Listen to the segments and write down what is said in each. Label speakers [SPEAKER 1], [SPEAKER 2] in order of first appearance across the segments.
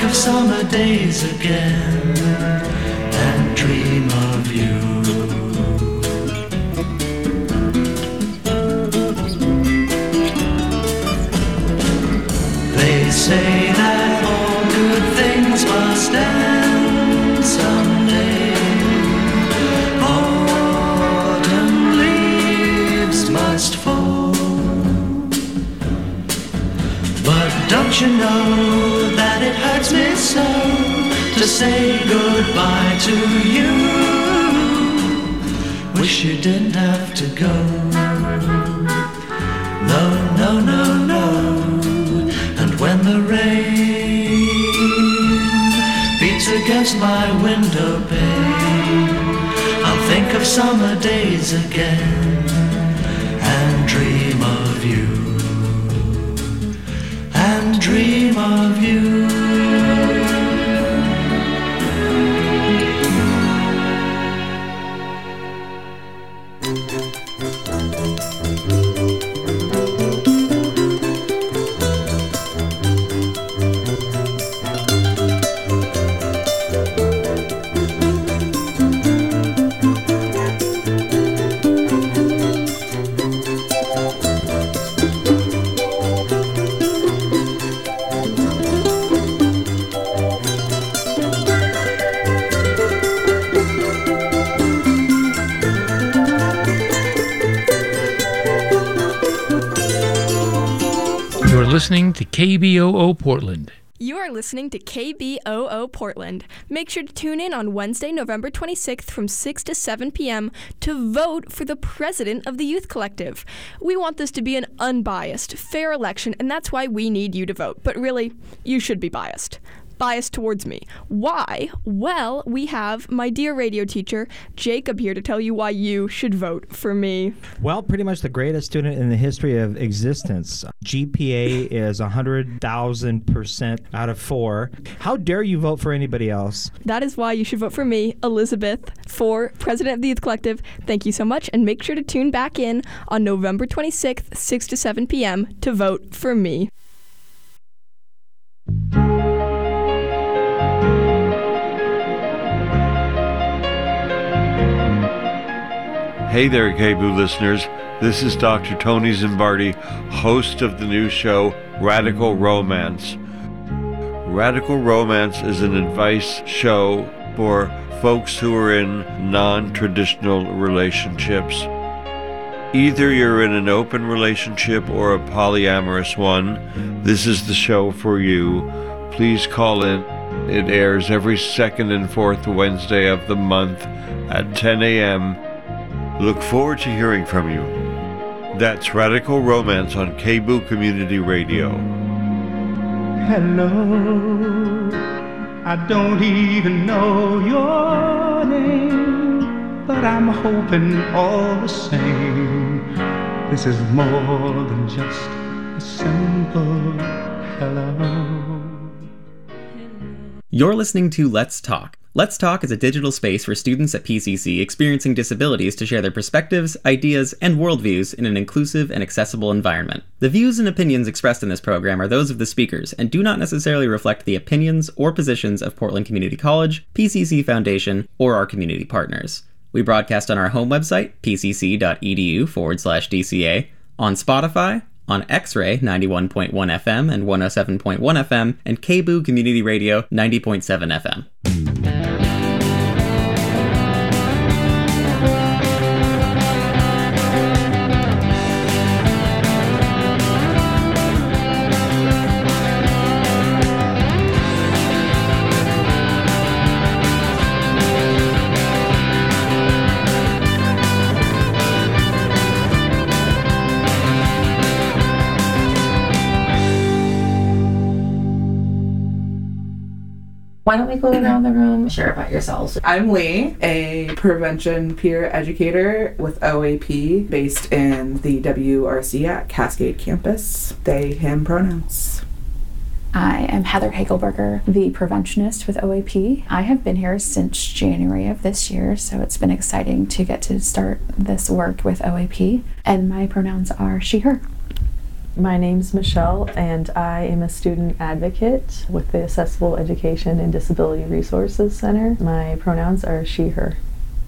[SPEAKER 1] of summer days again and dream of you. They say that all good things must end someday. Autumn leaves must fall. But don't you know that it hurts me so to say goodbye to you? Wish you didn't have to go. No, no, no, no. And when the rain beats against my window pane, I'll think of summer days again and dream of you. And dream of you.
[SPEAKER 2] Listening to KBOO Portland.
[SPEAKER 3] You are listening to KBOO Portland. Make sure to tune in on Wednesday, November 26th from 6 to 7 p.m. to vote for the president of the Youth Collective. We want this to be an unbiased, fair election, and that's why we need you to vote. But really, you should be biased. Biased towards me. Why? Well, we have my dear radio teacher, Jacob, here to tell you why you should vote for me.
[SPEAKER 4] Well, pretty much the greatest student in the history of existence. GPA is 100,000% out of 4. How dare you vote for anybody else?
[SPEAKER 3] That is why you should vote for me, Elizabeth, for president of the Youth Collective. Thank you so much, and make sure to tune back in on November 26th, 6 to 7 p.m. to vote for me.
[SPEAKER 5] Hey there, KBOO listeners. This is Dr. Tony Zimbardi, host of the new show, Radical Romance. Radical Romance is an advice show for folks who are in non-traditional relationships. Either you're in an open relationship or a polyamorous one, this is the show for you. Please call in. It airs every second and fourth Wednesday of the month at 10 a.m. Look forward to hearing from you. That's Radical Romance on KBOO Community Radio.
[SPEAKER 6] Hello, I don't even know your name, but I'm hoping all the same. This is more than just a simple hello.
[SPEAKER 7] You're listening to Let's Talk. Let's Talk is a digital space for students at PCC experiencing disabilities to share their perspectives, ideas, and worldviews in an inclusive and accessible environment. The views and opinions expressed in this program are those of the speakers and do not necessarily reflect the opinions or positions of Portland Community College, PCC Foundation, or our community partners. We broadcast on our home website, pcc.edu/DCA, on Spotify, on X-Ray 91.1 FM and 107.1 FM, and KBOO Community Radio 90.7 FM.
[SPEAKER 8] Why don't we go around the room, share about yourselves?
[SPEAKER 9] I'm Lee, a prevention peer educator with OAP based in the WRC at Cascade Campus. They, him pronouns.
[SPEAKER 10] I am Heather Hagelberger, the preventionist with OAP. I have been here since January of this year, so it's been exciting to get to start this work with OAP. And my pronouns are she, her.
[SPEAKER 11] My name's Michelle, and I am a student advocate with the Accessible Education and Disability Resources Center. My pronouns are she, her.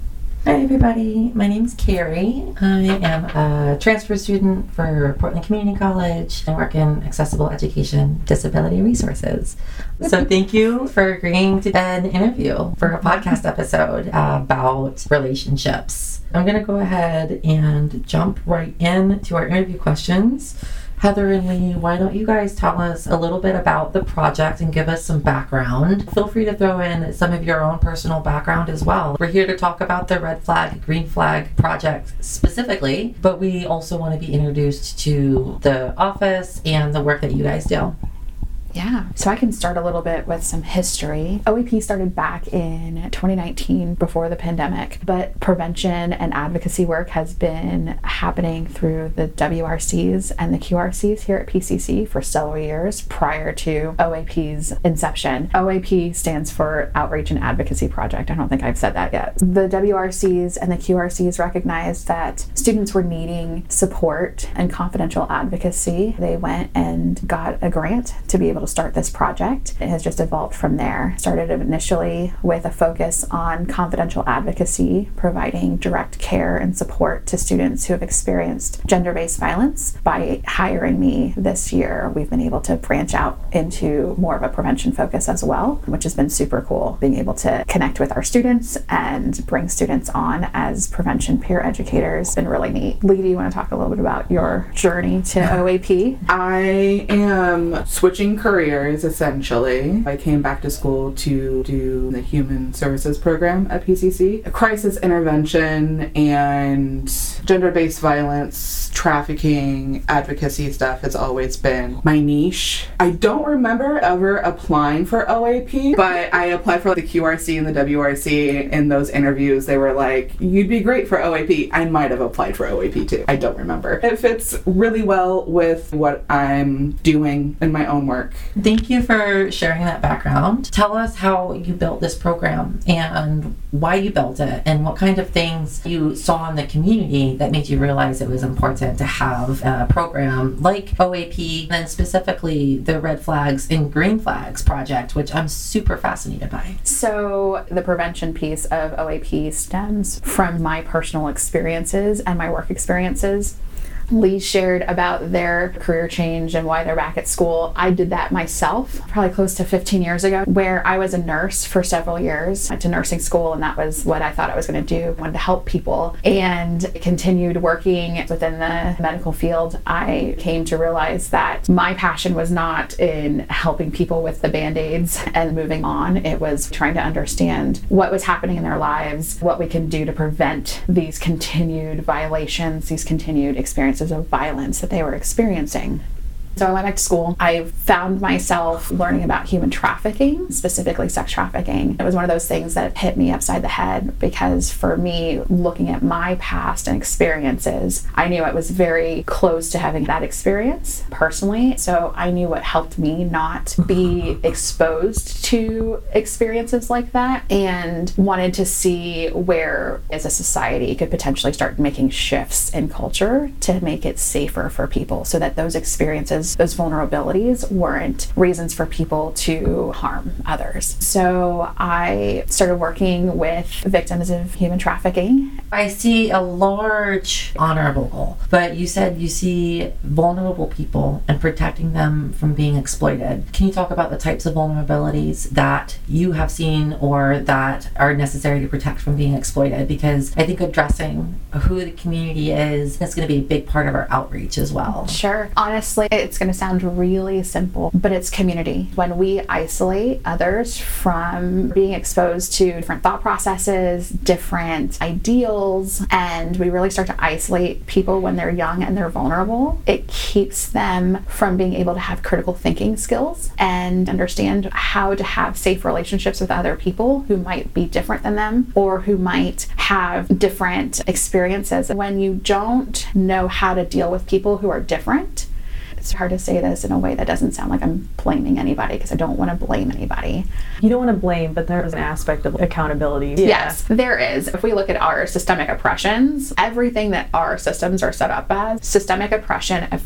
[SPEAKER 8] Hi everybody, my name's Carrie. I am a transfer student for Portland Community College and work in Accessible Education Disability Resources. So thank you for agreeing to an interview for a podcast episode about relationships. I'm going to go ahead and jump right into our interview questions. Heather and Lee, why don't you guys tell us a little bit about the project and give us some background? Feel free to throw in some of your own personal background as well. We're here to talk about the Red Flag, Green Flag project specifically, but we also want to be introduced to the office and the work that you guys do.
[SPEAKER 10] Yeah, so I can start a little bit with some history. OAP started back in 2019 before the pandemic, but prevention and advocacy work has been happening through the WRCs and the QRCs here at PCC for several years prior to OAP's inception. OAP stands for Outreach and Advocacy Project. I don't think I've said that yet. The WRCs and the QRCs recognized that students were needing support and confidential advocacy. They went and got a grant to be able to start this project. It has just evolved from there. Started initially with a focus on confidential advocacy, providing direct care and support to students who have experienced gender-based violence. By hiring me this year, we've been able to branch out into more of a prevention focus as well, which has been super cool, being able to connect with our students and bring students on as prevention peer educators. Been really neat. Lee, do you want to talk a little bit about your journey to OAP?
[SPEAKER 9] I am switching careers, essentially. I came back to school to do the Human Services program at PCC. Crisis intervention and gender-based violence, trafficking, advocacy stuff has always been my niche. I don't remember ever applying for OAP, but I applied for the QRC and the WRC. In those interviews, they were like, you'd be great for OAP. I might have applied for OAP too. I don't remember. It fits really well with what I'm doing in my own work.
[SPEAKER 8] Thank you for sharing that background. Tell us how you built this program and why you built it and what kind of things you saw in the community that made you realize it was important to have a program like OAP and specifically the Red Flags and Green Flags project, which I'm super fascinated by.
[SPEAKER 10] So the prevention piece of OAP stems from my personal experiences and my work experiences. Lee shared about their career change and why they're back at school. I did that myself probably close to 15 years ago, where I was a nurse for several years. I went to nursing school, and that was what I thought I was going to do. I wanted to help people and continued working within the medical field. I came to realize that my passion was not in helping people with the Band-Aids and moving on. It was trying to understand what was happening in their lives, what we can do to prevent these continued violations, these continued experiences of violence that they were experiencing. So I went back to school. I found myself learning about human trafficking, specifically sex trafficking. It was one of those things that hit me upside the head because for me, looking at my past and experiences, I knew I was very close to having that experience personally. So I knew what helped me not be exposed to experiences like that and wanted to see where, as a society, could potentially start making shifts in culture to make it safer for people so that those experiences, those vulnerabilities weren't reasons for people to harm others. So I started working with victims of human trafficking.
[SPEAKER 8] I see a large honorable goal, but you said you see vulnerable people and protecting them from being exploited. Can you talk about the types of vulnerabilities that you have seen or that are necessary to protect from being exploited? Because I think addressing who the community is going to be a big part of our outreach as well.
[SPEAKER 10] Sure. Honestly, it's going to sound really simple, but it's community. When we isolate others from being exposed to different thought processes, different ideals, and we really start to isolate people when they're young and they're vulnerable, it keeps them from being able to have critical thinking skills and understand how to have safe relationships with other people who might be different than them or who might have different experiences. When you don't know how to deal with people who are different, it's hard to say this in a way that doesn't sound like I'm blaming anybody because I don't want to blame anybody.
[SPEAKER 11] You don't want to blame, but there's an aspect of accountability. Yeah.
[SPEAKER 10] Yes, there is. If we look at our systemic oppressions, everything that our systems are set up as, systemic oppression affects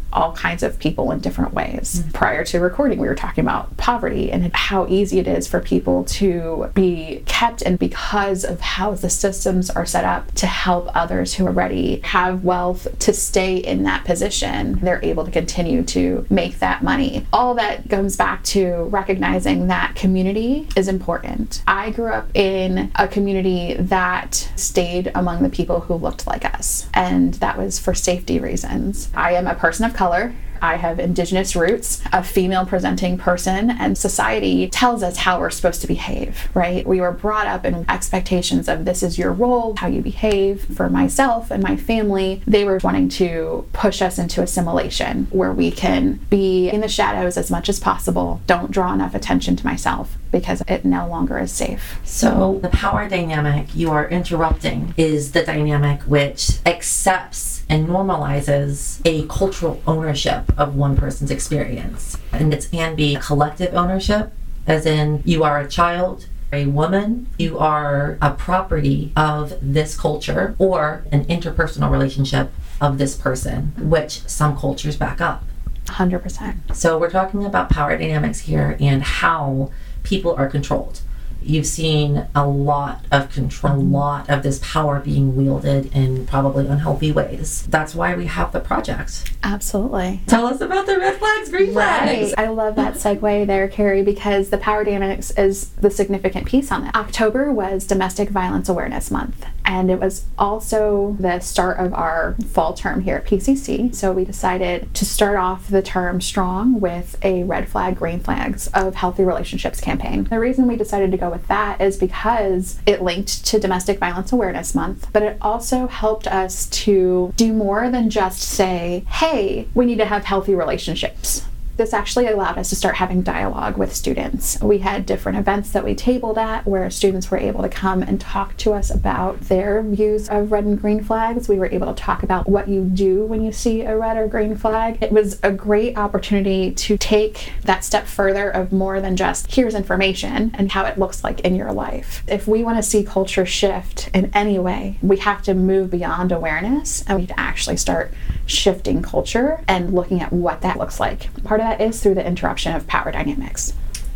[SPEAKER 10] all kinds of people in different ways. Prior to recording, we were talking about poverty and how easy it is for people to be kept, and because of how the systems are set up to help others who already have wealth to stay in that position, they're able to continue to make that money. All that comes back to recognizing that community is important. I grew up in a community that stayed among the people who looked like us, and that was for safety reasons. I am a person of color. I have indigenous roots, a female presenting person, and society tells us how we're supposed to behave, right? We were brought up in expectations of this is your role, how you behave. For myself and my family, they were wanting to push us into assimilation where we can be in the shadows as much as possible. Don't draw enough attention to myself because it no longer is safe.
[SPEAKER 8] So the power dynamic you are interrupting is the dynamic which accepts and normalizes a cultural ownership of one person's experience. And it can be collective ownership, as in you are a child, a woman, you are a property of this culture, or an interpersonal relationship of this person, which some cultures back up.
[SPEAKER 10] 100%.
[SPEAKER 8] So we're talking about power dynamics here and how people are controlled. You've seen a lot of control, a lot of this power being wielded in probably unhealthy ways. That's why we have the project.
[SPEAKER 10] Absolutely.
[SPEAKER 8] Tell us about the red flags, green flags.
[SPEAKER 10] Right. I love that segue there, Carrie, because the power dynamics is the significant piece on that. October was Domestic Violence Awareness Month, and it was also the start of our fall term here at PCC. So we decided to start off the term strong with a red flag, green flags of healthy relationships campaign. The reason we decided to go with that is because it linked to Domestic Violence Awareness Month, but it also helped us to do more than just say, hey, we need to have healthy relationships. This actually allowed us to start having dialogue with students. We had different events that we tabled at where students were able to come and talk to us about their views of red and green flags. We were able to talk about what you do when you see a red or green flag. It was a great opportunity to take that step further of more than just here's information and how it looks like in your life. If we want to see culture shift in any way, we have to move beyond awareness and we need to actually start shifting culture and looking at what that looks like. Part of that is through the interruption of power dynamics.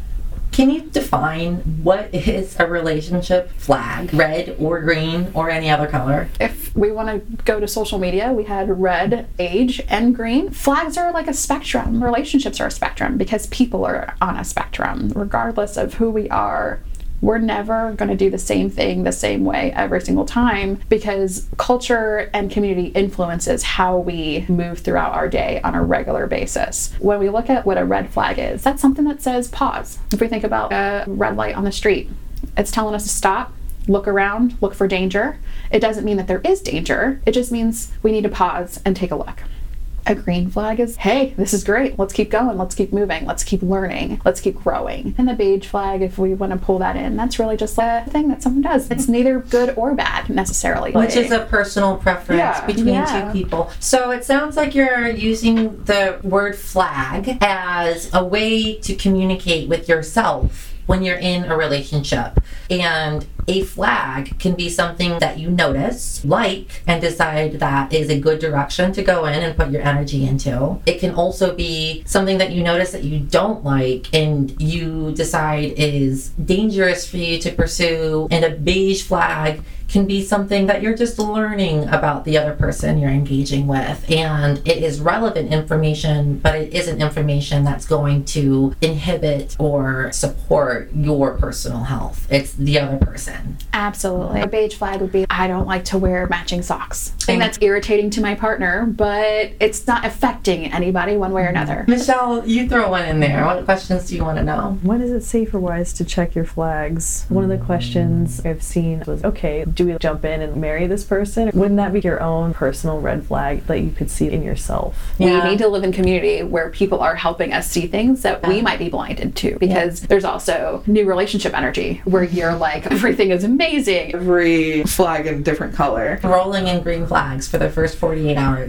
[SPEAKER 8] Can you define what is a relationship flag, red or green or any other color?
[SPEAKER 10] If we want to go to social media, we had red, age, and green. Flags are like a spectrum. Relationships are a spectrum because people are on a spectrum. Regardless of who we are, we're never going to do the same thing the same way every single time because culture and community influences how we move throughout our day on a regular basis. When we look at what a red flag is, that's something that says pause. If we think about a red light on the street, it's telling us to stop, look around, look for danger. It doesn't mean that there is danger. It just means we need to pause and take a look. A green flag is, hey, this is great. Let's keep going. Let's keep moving. Let's keep learning. Let's keep growing. And the beige flag, if we want to pull that in, that's really just a thing that someone does. It's neither good or bad necessarily.
[SPEAKER 8] Which is a personal preference between two people. So it sounds like you're using the word flag as a way to communicate with yourself when you're in a relationship. And a flag can be something that you notice, like, and decide that is a good direction to go in and put your energy into. It can also be something that you notice that you don't like and you decide is dangerous for you to pursue. And a beige flag can be something that you're just learning about the other person you're engaging with. And it is relevant information, but it isn't information that's going to inhibit or support your personal health. It's the other person.
[SPEAKER 10] Absolutely. A beige flag would be, I don't like to wear matching socks. I think that's irritating to my partner, but it's not affecting anybody one way or another.
[SPEAKER 8] Michelle, you throw one in there. What questions do you want to know?
[SPEAKER 11] When is it safe or wise to check your flags? One of the questions I've seen was, okay, do we jump in and marry this person? Wouldn't that be your own personal red flag that you could see in yourself?
[SPEAKER 10] We need to live in community where people are helping us see things that we might be blinded to, because there's also new relationship energy where you're like, everything is amazing.
[SPEAKER 9] Every flag in a different color.
[SPEAKER 8] Rolling in green flags for the first 48 hours.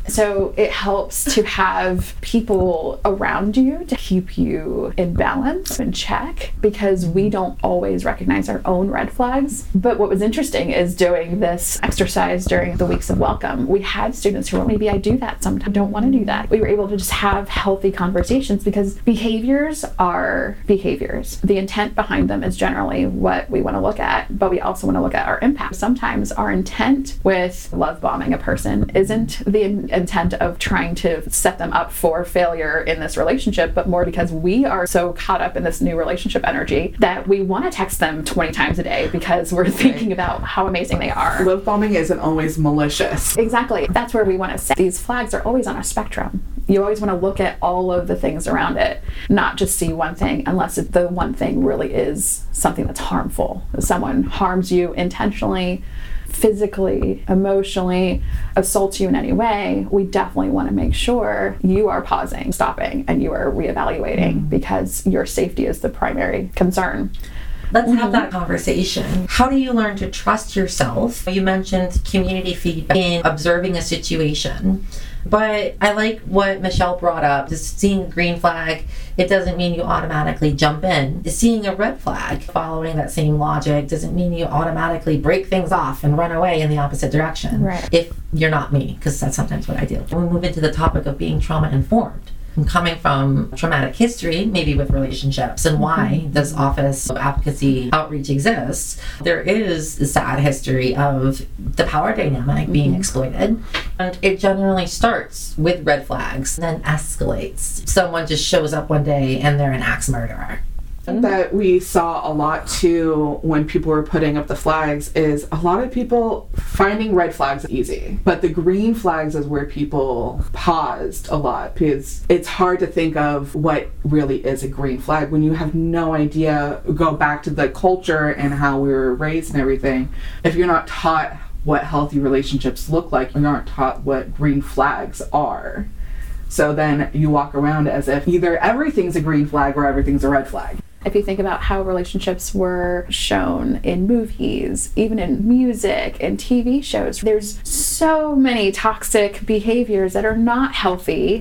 [SPEAKER 10] So it helps to have people around you to keep you in balance and check, because we don't always recognize our own red flags. But what was interesting is doing this exercise during the weeks of welcome, we had students who were, maybe I do that sometimes, I don't want to do that. We were able to just have healthy conversations, because behaviors are behaviors. The intent behind them is generally what we want to look at, but we also want to look at our impact. Sometimes our intent with love bombing a person isn't the intent of trying to set them up for failure in this relationship, but more because we are so caught up in this new relationship energy that we want to text them 20 times a day because we're thinking about how amazing they are.
[SPEAKER 9] Love bombing isn't always malicious.
[SPEAKER 10] Exactly. That's where we want to say these flags are always on a spectrum. You always want to look at all of the things around it, not just see one thing, unless the one thing really is something that's harmful. If someone harms you intentionally, physically, emotionally, assaults you in any way, we definitely want to make sure you are pausing, stopping, and you are reevaluating, because your safety is the primary concern.
[SPEAKER 8] Let's have that conversation. How do you learn to trust yourself? You mentioned community feedback in observing a situation, but I like what Michelle brought up. Just seeing a green flag, it doesn't mean you automatically jump in. Seeing a red flag, following that same logic, doesn't mean you automatically break things off and run away in the opposite direction.
[SPEAKER 10] Right.
[SPEAKER 8] If you're not me, because that's sometimes what I do. When we move into the topic of being trauma informed, and coming from traumatic history, maybe with relationships, and why this Office of Advocacy Outreach exists, there is a sad history of the power dynamic being exploited. And it generally starts with red flags, and then escalates. Someone just shows up one day and they're an axe murderer.
[SPEAKER 9] That we saw a lot too when people were putting up the flags is a lot of people finding red flags easy, but the green flags is where people paused a lot, because it's hard to think of what really is a green flag when you have no idea. Go back to the culture and how we were raised and everything. If you're not taught what healthy relationships look like, you're not taught what green flags are. So then you walk around as if either everything's a green flag or everything's a red flag.
[SPEAKER 10] If you think about how relationships were shown in movies, even in music and TV shows, there's so many toxic behaviors that are not healthy.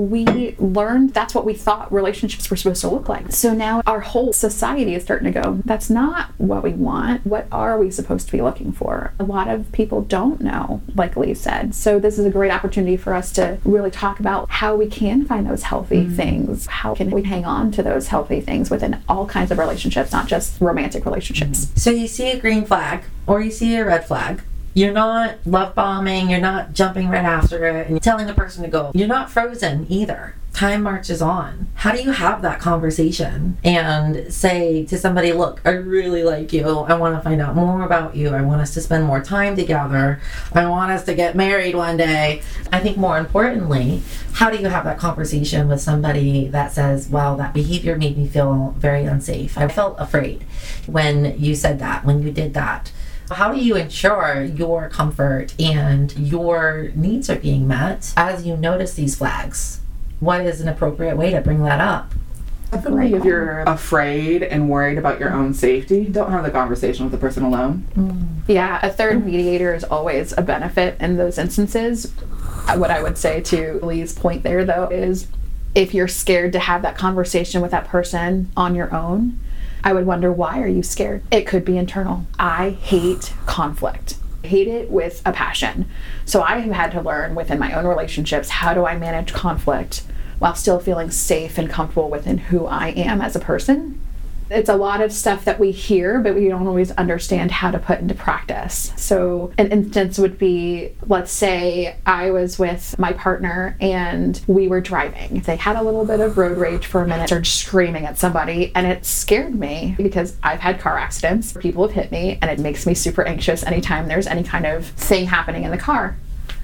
[SPEAKER 10] We learned that's what we thought relationships were supposed to look like. So now our whole society is starting to go, that's not what we want. What are we supposed to be looking for? A lot of people don't know, like Lee said. So this is a great opportunity for us to really talk about how we can find those healthy things. How can we hang on to those healthy things within all kinds of relationships, not just romantic relationships.
[SPEAKER 8] So you see a green flag or you see a red flag. You're not love bombing, you're not jumping right after it and telling the person to go. You're not frozen either. Time marches on. How do you have that conversation and say to somebody, look, I really like you. I want to find out more about you. I want us to spend more time together. I want us to get married one day. I think more importantly, how do you have that conversation with somebody that says, wow, that behavior made me feel very unsafe. I felt afraid when you said that, when you did that. How do you ensure your comfort and your needs are being met as you notice these flags? What is an appropriate way to bring that up?
[SPEAKER 9] Definitely, if you're afraid and worried about your own safety, don't have the conversation with the person alone.
[SPEAKER 10] Yeah, a third mediator is always a benefit in those instances. What I would say to Lee's point there, though, is if you're scared to have that conversation with that person on your own, I would wonder, why are you scared? It could be internal. I hate conflict. I hate it with a passion. So I have had to learn within my own relationships, how do I manage conflict while still feeling safe and comfortable within who I am as a person? It's a lot of stuff that we hear, but we don't always understand how to put into practice. So an instance would be, let's say I was with my partner and we were driving. They had a little bit of road rage for a minute, started screaming at somebody, and it scared me because I've had car accidents. People have hit me, and it makes me super anxious anytime there's any kind of thing happening in the car.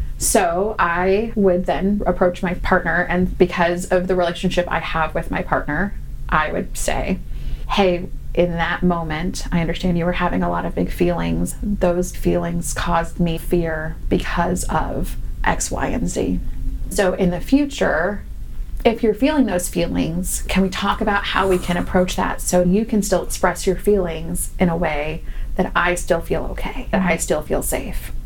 [SPEAKER 10] So I would then approach my partner, and because of the relationship I have with my partner, I would say, hey, in that moment, I understand you were having a lot of big feelings. Those feelings caused me fear because of X, Y, and Z. So in the future, if you're feeling those feelings, can we talk about how we can approach that so you can still express your feelings in a way that I still feel okay, that I still feel safe?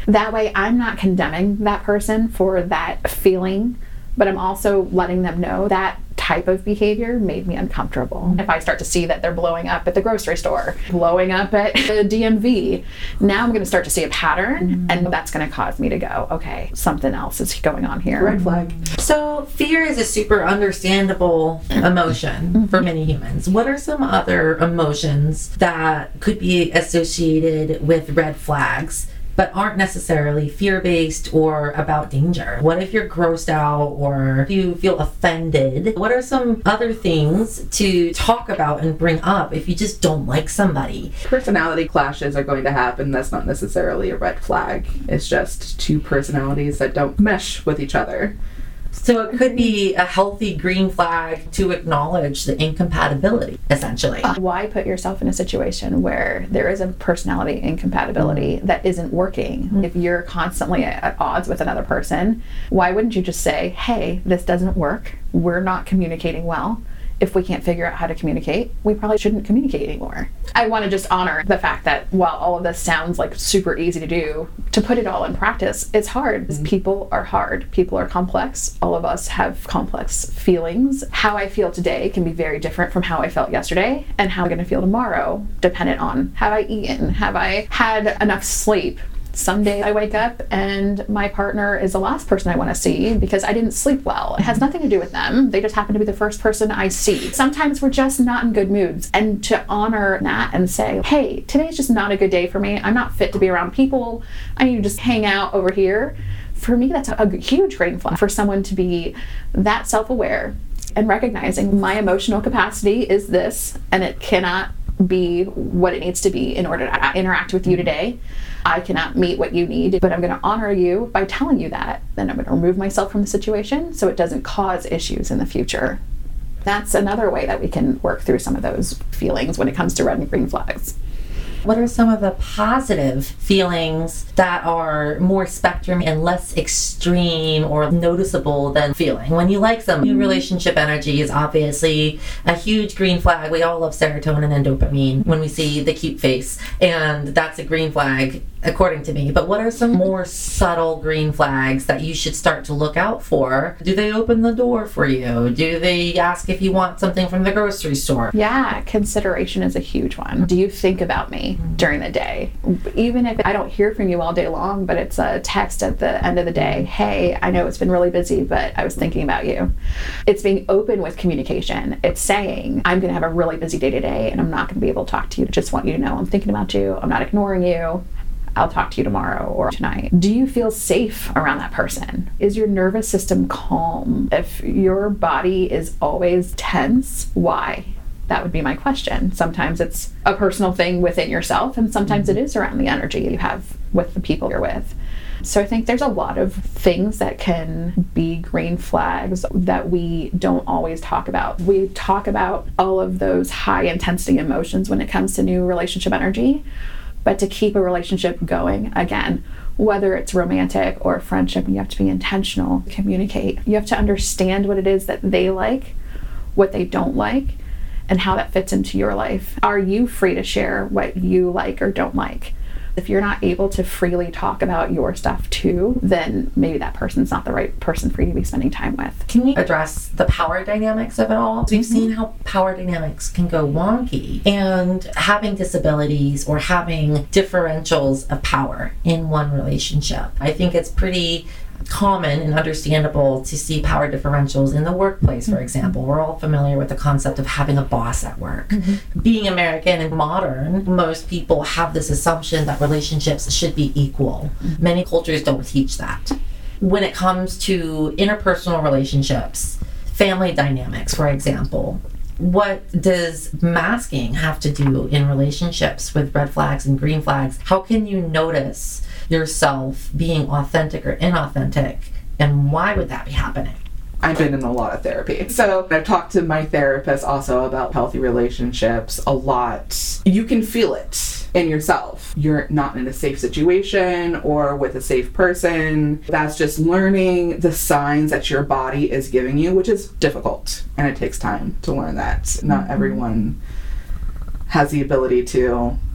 [SPEAKER 10] That way I'm not condemning that person for that feeling, but I'm also letting them know that type of behavior made me uncomfortable. If I start to see that they're blowing up at the grocery store, blowing up at the DMV, now I'm going to start to see a pattern, and that's going to cause me to go, okay, something else is going on here.
[SPEAKER 9] Red flag.
[SPEAKER 8] So fear is a super understandable emotion for many humans. What are some other emotions that could be associated with red flags but aren't necessarily fear-based or about danger? What if you're grossed out or you feel offended? What are some other things to talk about and bring up if you just don't like somebody?
[SPEAKER 9] Personality clashes are going to happen. That's not necessarily a red flag. It's just two personalities that don't mesh with each other.
[SPEAKER 8] So it could be a healthy green flag to acknowledge the incompatibility, essentially.
[SPEAKER 10] Why put yourself in a situation where there is a personality incompatibility that isn't working? If you're constantly at odds with another person, why wouldn't you just say, hey, this doesn't work. We're not communicating well. If we can't figure out how to communicate, we probably shouldn't communicate anymore. I want to just honor the fact that while all of this sounds like super easy to do, to put it all in practice, it's hard. People are hard. People are complex. All of us have complex feelings. How I feel today can be very different from how I felt yesterday, and how I'm going to feel tomorrow, dependent on have I eaten, have I had enough sleep. Some days I wake up and my partner is the last person I want to see because I didn't sleep well. It has nothing to do with them. They just happen to be the first person I see. Sometimes we're just not in good moods. And to honor that and say, hey, today's just not a good day for me. I'm not fit to be around people. I need to just hang out over here. For me, that's a huge green flag for someone to be that self-aware and recognizing my emotional capacity is this, and it cannot be what it needs to be in order to interact with you today. I cannot meet what you need, but I'm going to honor you by telling you that. Then I'm going to remove myself from the situation so it doesn't cause issues in the future. That's another way that we can work through some of those feelings when it comes to red and green flags.
[SPEAKER 8] What are some of the positive feelings that are more spectrum and less extreme or noticeable than feeling? When you like some new relationship energy is obviously a huge green flag. We all love serotonin and dopamine when we see the cute face, and that's a green flag according to me. But what are some more subtle green flags that you should start to look out for? Do they open the door for you? Do they ask if you want something from the grocery store?
[SPEAKER 10] Yeah, consideration is a huge one. Do you think about me during the day? Even if I don't hear from you all day long, but it's a text at the end of the day, hey, I know it's been really busy, but I was thinking about you. It's being open with communication. It's saying, I'm going to have a really busy day today and I'm not going to be able to talk to you. Just want you to know I'm thinking about you. I'm not ignoring you. I'll talk to you tomorrow or tonight. Do you feel safe around that person? Is your nervous system calm? If your body is always tense, why? That would be my question. Sometimes it's a personal thing within yourself, and sometimes it is around the energy you have with the people you're with. So I think there's a lot of things that can be green flags that we don't always talk about. We talk about all of those high intensity emotions when it comes to new relationship energy. But to keep a relationship going, again, whether it's romantic or friendship, you have to be intentional, communicate. You have to understand what it is that they like, what they don't like, and how that fits into your life. Are you free to share what you like or don't like? If you're not able to freely talk about your stuff too, then maybe that person's not the right person for you to be spending time with.
[SPEAKER 8] Can we address the power dynamics of it all? We've seen how power dynamics can go wonky, and having disabilities or having differentials of power in one relationship. I think it's pretty common and understandable to see power differentials in the workplace, for example. We're all familiar with the concept of having a boss at work. Being American and modern, most people have this assumption that relationships should be equal. Many cultures don't teach that. When it comes to interpersonal relationships, family dynamics, for example, what does masking have to do in relationships with red flags and green flags? How can you notice yourself being authentic or inauthentic, and why would that be happening?
[SPEAKER 9] I've been in a lot of therapy. So I've talked to my therapist also about healthy relationships a lot. You can feel it in yourself. You're not in a safe situation or with a safe person. That's just learning the signs that your body is giving you, which is difficult. And it takes time to learn that. Not everyone has the ability to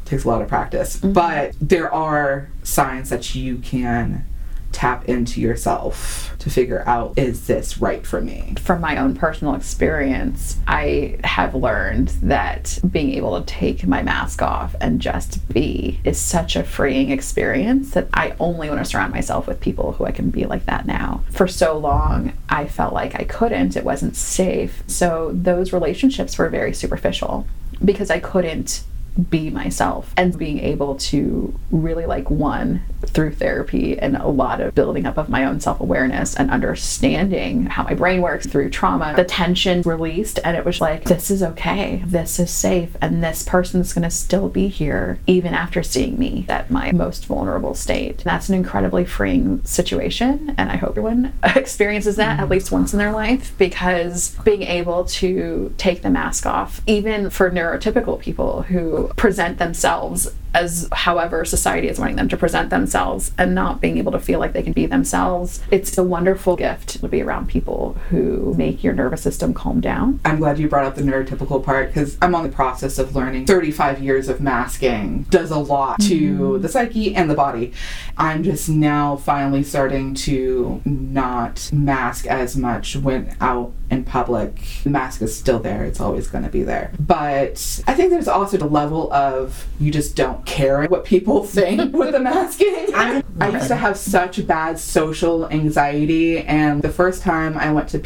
[SPEAKER 9] takes a lot of practice. But there are signs that you can tap into yourself to figure out, is this right for me?
[SPEAKER 10] From my own personal experience, I have learned that being able to take my mask off and just be is such a freeing experience that I only want to surround myself with people who I can be like that now. For so long, I felt like I couldn't, it wasn't safe. So those relationships were very superficial because I couldn't be myself. And being able to really through therapy and a lot of building up of my own self-awareness and understanding how my brain works through trauma, the tension released, and it was like, this is okay, this is safe, and this person's gonna still be here even after seeing me at my most vulnerable state. That's an incredibly freeing situation, and I hope everyone experiences that at least once in their life, because being able to take the mask off, even for neurotypical people who present themselves as however society is wanting them to present themselves and not being able to feel like they can be themselves, it's a wonderful gift to be around people who make your nervous system calm down.
[SPEAKER 9] I'm glad you brought up the neurotypical part, because I'm on the process of learning 35 years of masking does a lot to the psyche and the body. I'm just now finally starting to not mask as much when out in public. The mask is still there, it's always going to be there. But I think there's also the level of you just don't care what people think with the masking. I used to have such bad social anxiety, and the first time I went to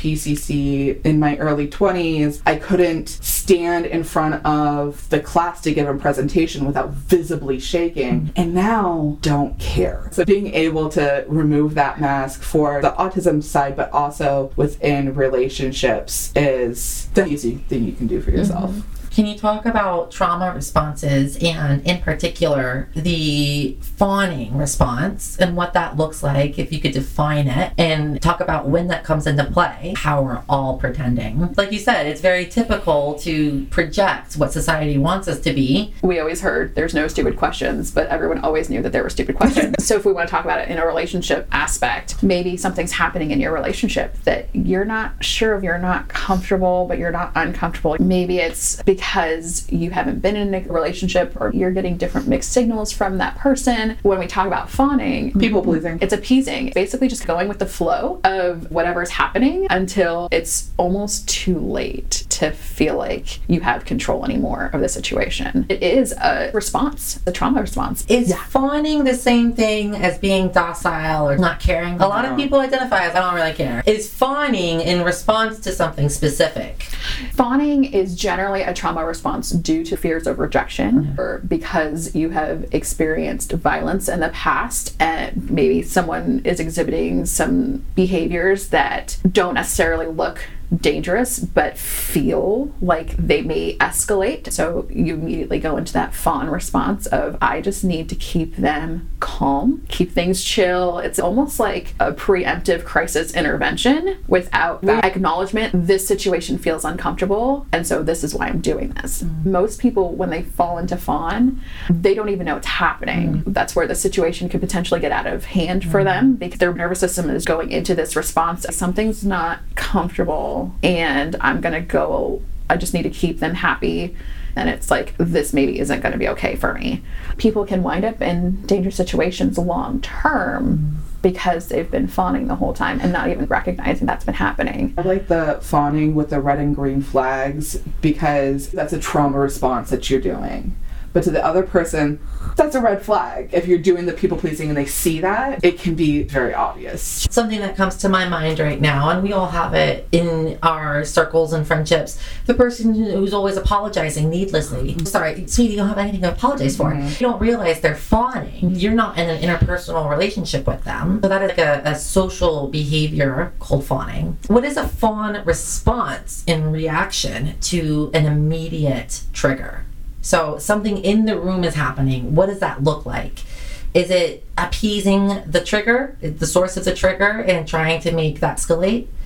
[SPEAKER 9] PCC in my early 20s, I couldn't stand in front of the class to give a presentation without visibly shaking, and now don't care. So being able to remove that mask for the autism side, but also within relationships, is the easy thing you can do for yourself.
[SPEAKER 8] Can you talk about trauma responses and, in particular, the fawning response and what that looks like, if you could define it, and talk about when that comes into play, how we're all pretending? Like you said, it's very typical to project what society wants us to be.
[SPEAKER 10] We always heard there's no stupid questions, but everyone always knew that there were stupid questions. So if we want to talk about it in a relationship aspect, maybe something's happening in your relationship that you're not sure of, you're not comfortable, but you're not uncomfortable. Maybe it's because you haven't been in a relationship, or you're getting different mixed signals from that person. When we talk about fawning,
[SPEAKER 9] people pleasing,
[SPEAKER 10] it's appeasing. Basically just going with the flow of whatever's happening until it's almost too late to feel like you have control anymore of the situation. It is a response, a trauma response.
[SPEAKER 8] Is fawning the same thing as being docile or not caring? A lot of people identify as I don't really care. Is fawning in response to something specific?
[SPEAKER 10] Fawning is generally a trauma response due to fears of rejection, or because you have experienced violence in the past and maybe someone is exhibiting some behaviors that don't necessarily look dangerous but feel like they may escalate. So you immediately go into that fawn response of, I just need to keep them calm, keep things chill. It's almost like a preemptive crisis intervention without that acknowledgement. This situation feels uncomfortable, and so this is why I'm doing this. Most people, when they fall into fawn, they don't even know it's happening. That's where the situation could potentially get out of hand for them, because their nervous system is going into this response. Something's not comfortable and I'm gonna go, I just need to keep them happy. And it's like, this maybe isn't going to be okay for me. People can wind up in dangerous situations long term because they've been fawning the whole time and not even recognizing that's been happening.
[SPEAKER 9] I like the fawning with the red and green flags, because that's a trauma response that you're doing. But to the other person, that's a red flag. If you're doing the people pleasing and they see that, it can be very obvious.
[SPEAKER 8] Something that comes to my mind right now, and we all have it in our circles and friendships, the person who's always apologizing needlessly. Sorry, sweetie, you don't have anything to apologize for. You don't realize they're fawning. You're not in an interpersonal relationship with them. So that is like a social behavior called fawning. What is a fawn response in reaction to an immediate trigger? So something in the room is happening. What does that look like? Is it appeasing the trigger, the source of the trigger, and trying to make that escalate?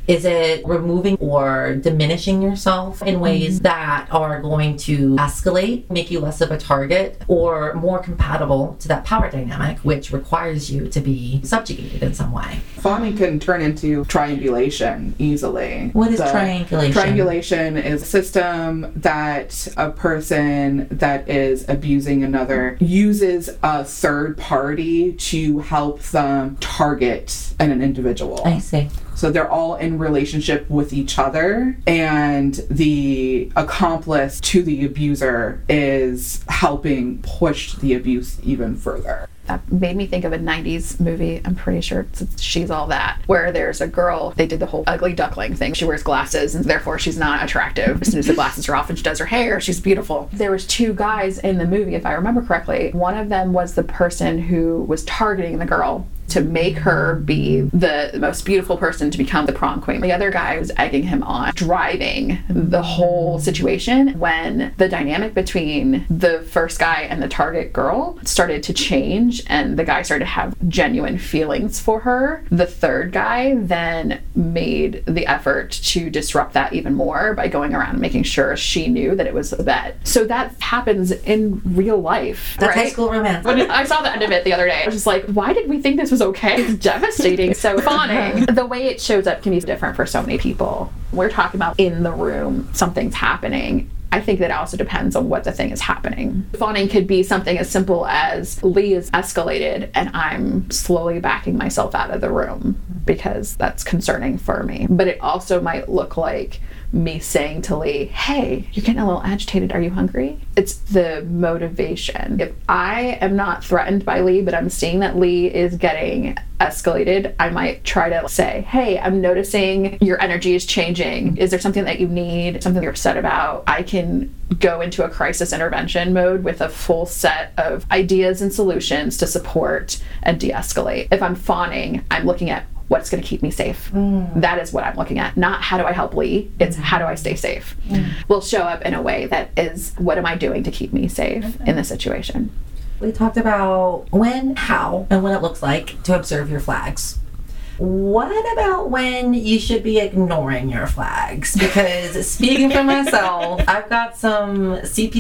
[SPEAKER 8] Is it removing or diminishing yourself in ways that are going to escalate, make you less of a target, or more compatible to that power dynamic, which requires you to be subjugated in some way?
[SPEAKER 9] Fawning can turn into triangulation easily.
[SPEAKER 8] What is triangulation?
[SPEAKER 9] Triangulation is a system that a person that is abusing another uses a third party to help them target an individual.
[SPEAKER 8] I see.
[SPEAKER 9] So they're all in relationship with each other, and the accomplice to the abuser is helping push the abuse even further.
[SPEAKER 10] That made me think of a 90s movie, I'm pretty sure it's She's All That, where there's a girl, they did the whole ugly duckling thing. She wears glasses and therefore she's not attractive. As soon as the glasses are off and she does her hair, she's beautiful. There was 2 guys in the movie, if I remember correctly. One of them was the person who was targeting the girl to make her be the most beautiful person to become the prom queen. The other guy was egging him on, driving the whole situation. When the dynamic between the first guy and the target girl started to change and the guy started to have genuine feelings for her, the third guy then made the effort to disrupt that even more by going around and making sure she knew that it was a bet. So that happens in real life.
[SPEAKER 8] That's high school romance.
[SPEAKER 10] When I saw the end of it the other day, I was just like, why did we think this was okay? It's devastating. So fawning, the way it shows up can be different for so many people. We're talking about in the room, something's happening. I think that also depends on what the thing is happening. Fawning could be something as simple as Lee is escalated and I'm slowly backing myself out of the room because that's concerning for me. But it also might look like me saying to Lee, hey, you're getting a little agitated. Are you hungry? It's the motivation. If I am not threatened by Lee, but I'm seeing that Lee is getting escalated, I might try to say, hey, I'm noticing your energy is changing. Is there something that you need, something you're upset about? I can go into a crisis intervention mode with a full set of ideas and solutions to support and de-escalate. If I'm fawning, I'm looking at what's going to keep me safe. That is what I'm looking at. Not how do I help Lee, it's how do I stay safe. Will show up in a way that is, what am I doing to keep me safe in this situation?
[SPEAKER 8] We talked about when, how, and what it looks like to observe your flags. What about when you should be ignoring your flags? Because speaking for myself, I've got some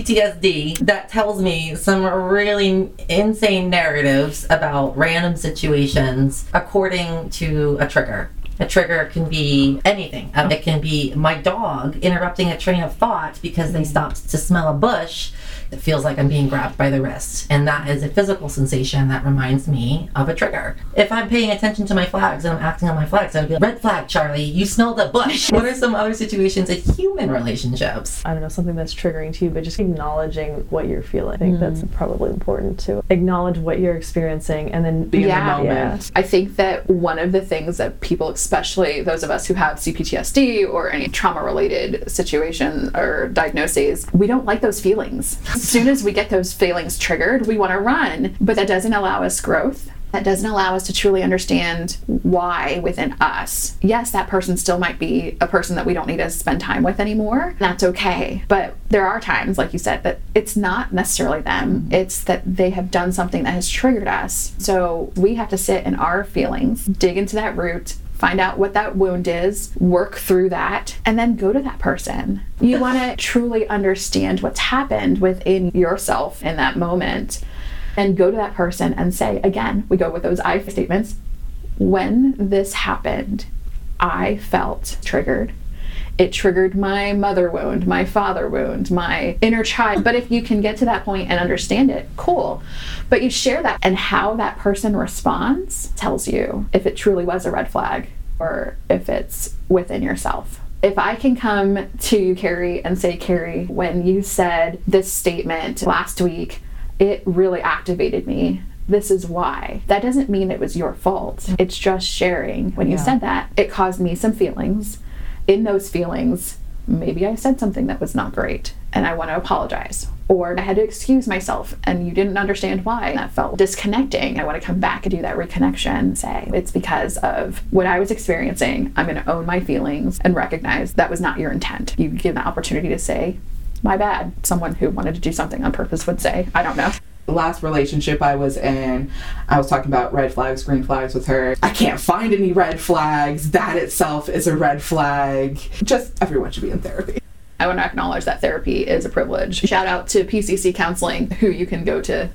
[SPEAKER 8] CPTSD that tells me some really insane narratives about random situations according to a trigger. A trigger can be anything. It can be my dog interrupting a train of thought because they stopped to smell a bush. It feels like I'm being grabbed by the wrist. And that is a physical sensation that reminds me of a trigger. If I'm paying attention to my flags and I'm acting on my flags, I would be like, red flag, Charlie, you smelled a bush. What are some other situations in human relationships?
[SPEAKER 11] I don't know, something that's triggering to you, but just acknowledging what you're feeling. I think that's probably important to acknowledge what you're experiencing and then be in the moment.
[SPEAKER 10] Yeah. I think that one of the things that people, especially those of us who have CPTSD or any trauma-related situation or diagnoses, we don't like those feelings. As soon as we get those feelings triggered, we want to run, but that doesn't allow us growth. That doesn't allow us to truly understand why within us. Yes, that person still might be a person that we don't need to spend time with anymore. That's okay. But there are times, like you said, that it's not necessarily them. It's that they have done something that has triggered us. So we have to sit in our feelings, dig into that root, find out what that wound is, work through that, and then go to that person. You want to truly understand what's happened within yourself in that moment and go to that person and say, again, we go with those I statements. When this happened, I felt triggered. It triggered my mother wound, my father wound, my inner child. But if you can get to that point and understand it, cool. But you share that, and how that person responds tells you if it truly was a red flag or if it's within yourself. If I can come to you, Carrie, and say, Carrie, when you said this statement last week, it really activated me. This is why. That doesn't mean it was your fault. It's just sharing. When you said that, it caused me some feelings. In those feelings, maybe I said something that was not great and I want to apologize. Or I had to excuse myself and you didn't understand why. That felt disconnecting. I want to come back and do that reconnection. Say, it's because of what I was experiencing. I'm going to own my feelings and recognize that was not your intent. You give the opportunity to say, my bad. Someone who wanted to do something on purpose would say, I don't know.
[SPEAKER 9] The last relationship I was in, I was talking about red flags, green flags with her. I can't find any red flags. That itself is a red flag. Just everyone should be in therapy.
[SPEAKER 10] I want to acknowledge that therapy is a privilege. Shout out to PCC Counseling, who you can go to.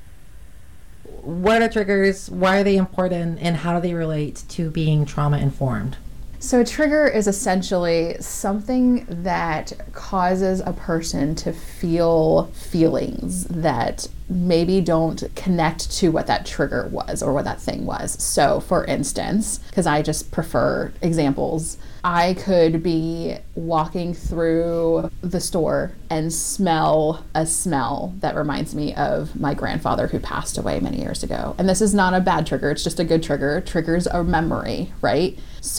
[SPEAKER 8] What are triggers? Why are they important? And how do they relate to being trauma informed?
[SPEAKER 10] So a trigger is essentially something that causes a person to feel feelings that maybe don't connect to what that trigger was or what that thing was. So for instance, because I just prefer examples, I could be walking through the store and smell a smell that reminds me of my grandfather who passed away many years ago. And this is not a bad trigger, it's just a good trigger. Triggers a memory, right?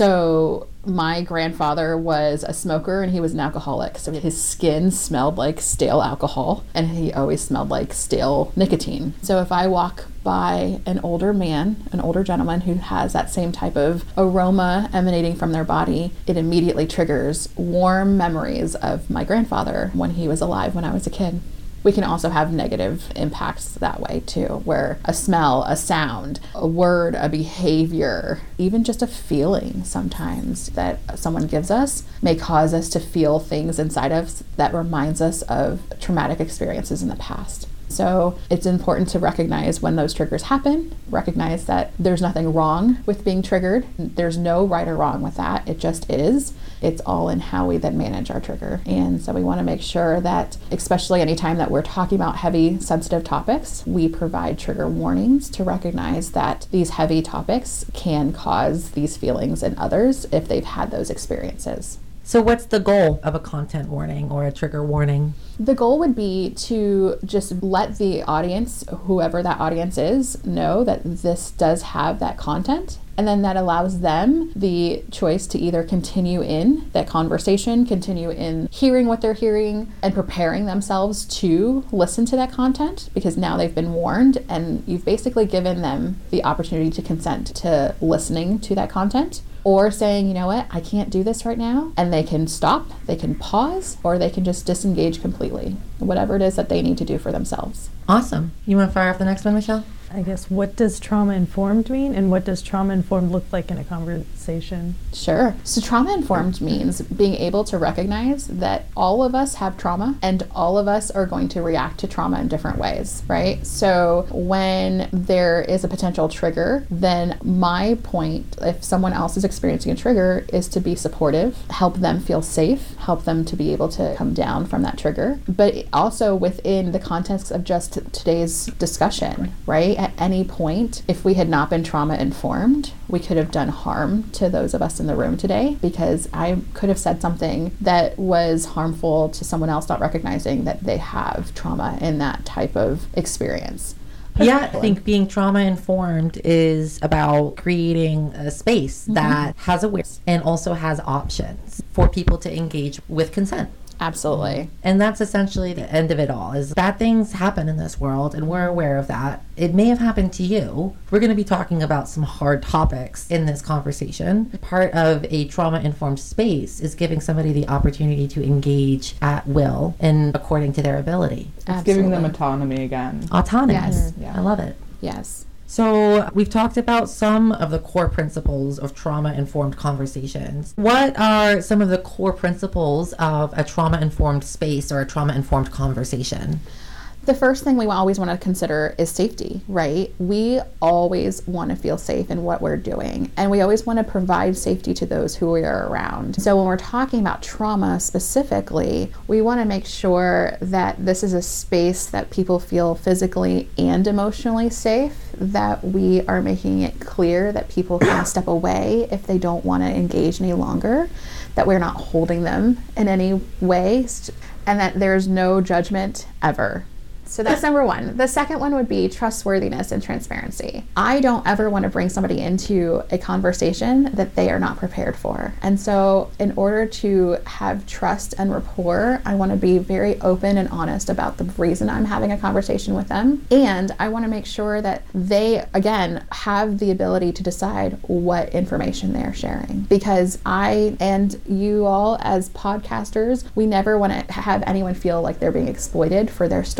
[SPEAKER 10] So my grandfather was a smoker and he was an alcoholic. So his skin smelled like stale alcohol and he always smelled like stale nicotine. So if I walk by an older man, an older gentleman who has that same type of aroma emanating from their body, it immediately triggers warm memories of my grandfather when he was alive when I was a kid. We can also have negative impacts that way too, where a smell, a sound, a word, a behavior, even just a feeling sometimes that someone gives us may cause us to feel things inside of us that reminds us of traumatic experiences in the past. So it's important to recognize when those triggers happen, recognize that there's nothing wrong with being triggered. There's no right or wrong with that. It just is. It's all in how we then manage our trigger. And so we want to make sure that, especially anytime that we're talking about heavy, sensitive topics, we provide trigger warnings to recognize that these heavy topics can cause these feelings in others if they've had those experiences.
[SPEAKER 8] So what's the goal of a content warning or a trigger warning?
[SPEAKER 10] The goal would be to just let the audience, whoever that audience is, know that this does have that content. And then that allows them the choice to either continue in that conversation, continue in hearing what they're hearing and preparing themselves to listen to that content, because now they've been warned and you've basically given them the opportunity to consent to listening to that content. Or saying, you know what, I can't do this right now. And they can stop, they can pause, or they can just disengage completely. Whatever it is that they need to do for themselves.
[SPEAKER 8] Awesome. You want to fire off the next one, Michelle?
[SPEAKER 11] I guess, what does trauma-informed mean, and what does trauma-informed look like in a conversation?
[SPEAKER 10] Sure. So trauma-informed means being able to recognize that all of us have trauma, and all of us are going to react to trauma in different ways, right? So when there is a potential trigger, then my point, if someone else is experiencing a trigger, is to be supportive, help them feel safe, help them to be able to come down from that trigger, but also within the context of just today's discussion, right? At any point, if we had not been trauma informed, we could have done harm to those of us in the room today, because I could have said something that was harmful to someone else, not recognizing that they have trauma in that type of experience.
[SPEAKER 8] Yeah, I think being trauma informed is about creating a space that has awareness and also has options for people to engage with consent.
[SPEAKER 10] Absolutely.
[SPEAKER 8] And that's essentially the end of it all, is bad things happen in this world and we're aware of that. It may have happened to you. We're going to be talking about some hard topics in this conversation. Part of a trauma-informed space is giving somebody the opportunity to engage at will and according to their ability.
[SPEAKER 9] It's giving them autonomy again.
[SPEAKER 8] Autonomy.
[SPEAKER 10] Yes.
[SPEAKER 8] I love it.
[SPEAKER 10] Yes.
[SPEAKER 8] So we've talked about some of the core principles of trauma-informed conversations. What are some of the core principles of a trauma-informed space or a trauma-informed conversation?
[SPEAKER 10] The first thing we always want to consider is safety, right? We always want to feel safe in what we're doing, and we always want to provide safety to those who we are around. So when we're talking about trauma specifically, we want to make sure that this is a space that people feel physically and emotionally safe, that we are making it clear that people can step away if they don't want to engage any longer, that we're not holding them in any way, and that there's no judgment ever. So that's number one. The second one would be trustworthiness and transparency. I don't ever want to bring somebody into a conversation that they are not prepared for. And so in order to have trust and rapport, I want to be very open and honest about the reason I'm having a conversation with them. And I want to make sure that they, again, have the ability to decide what information they're sharing. Because I and you all as podcasters, we never want to have anyone feel like they're being exploited for their story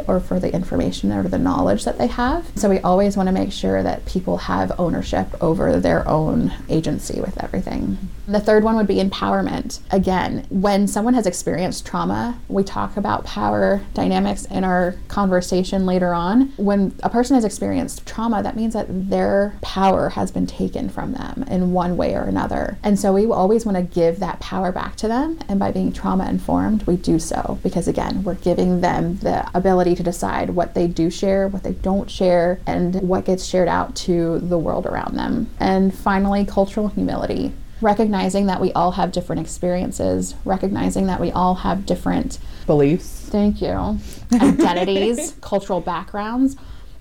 [SPEAKER 10] or for the information or the knowledge that they have. So we always want to make sure that people have ownership over their own agency with everything. The third one would be empowerment. Again, when someone has experienced trauma, we talk about power dynamics in our conversation later on. When a person has experienced trauma, that means that their power has been taken from them in one way or another. And so we always want to give that power back to them. And by being trauma informed, we do so because, again, we're giving them the ability to decide what they do share, what they don't share, and what gets shared out to the world around them. And finally, cultural humility. Recognizing that we all have different experiences, recognizing that we all have different
[SPEAKER 9] beliefs.
[SPEAKER 10] Thank you. Identities, cultural backgrounds.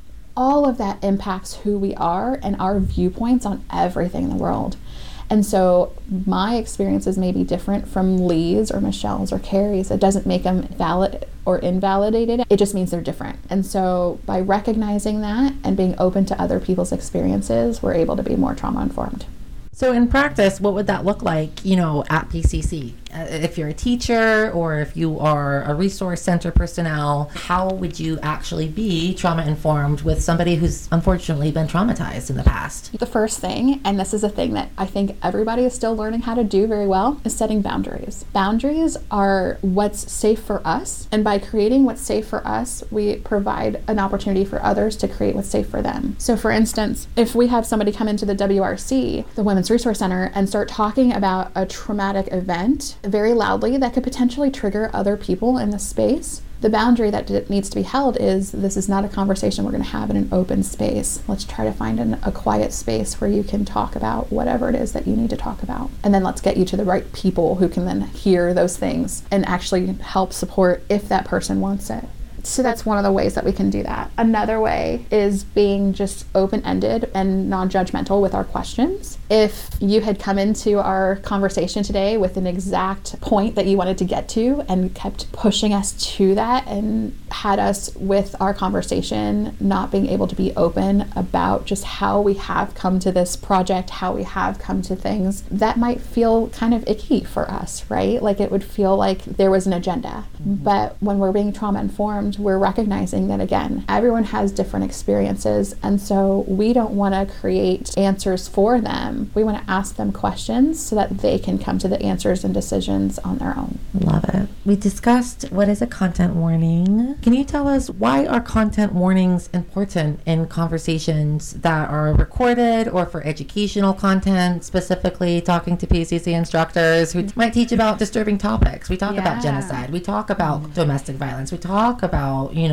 [SPEAKER 10] All of that impacts who we are and our viewpoints on everything in the world. And so my experiences may be different from Lee's or Michelle's or Carrie's. It doesn't make them valid or invalidated. It just means they're different. And so by recognizing that and being open to other people's experiences, we're able to be more trauma informed.
[SPEAKER 12] So in practice, what would that look like, at PCC? If you're a teacher or if you are a resource center personnel, how would you actually be trauma informed with somebody who's unfortunately been traumatized in the past?
[SPEAKER 10] The first thing, and this is a thing that I think everybody is still learning how to do very well, is setting boundaries. Boundaries are what's safe for us, and by creating what's safe for us, we provide an opportunity for others to create what's safe for them. So for instance, if we have somebody come into the WRC, the Women's Resource Center, and start talking about a traumatic event very loudly that could potentially trigger other people in the space, the boundary that needs to be held is this is not a conversation we're going to have in an open space. Let's try to find a quiet space where you can talk about whatever it is that you need to talk about. And then let's get you to the right people who can then hear those things and actually help support if that person wants it. So that's one of the ways that we can do that. Another way is being just open-ended and non-judgmental with our questions. If you had come into our conversation today with an exact point that you wanted to get to and kept pushing us to that and had us with our conversation not being able to be open about just how we have come to this project, how we have come to things, that might feel kind of icky for us, right? Like it would feel like there was an agenda. Mm-hmm. But when we're being trauma-informed, we're recognizing that, again, everyone has different experiences, and so we don't want to create answers for them. We want to ask them questions so that they can come to the answers and decisions on their own.
[SPEAKER 12] Love it. We discussed what is a content warning. Can you tell us why are content warnings important in conversations that are recorded or for educational content, specifically talking to PCC instructors who might teach about disturbing topics? We talk about genocide. We talk about domestic violence. We talk about,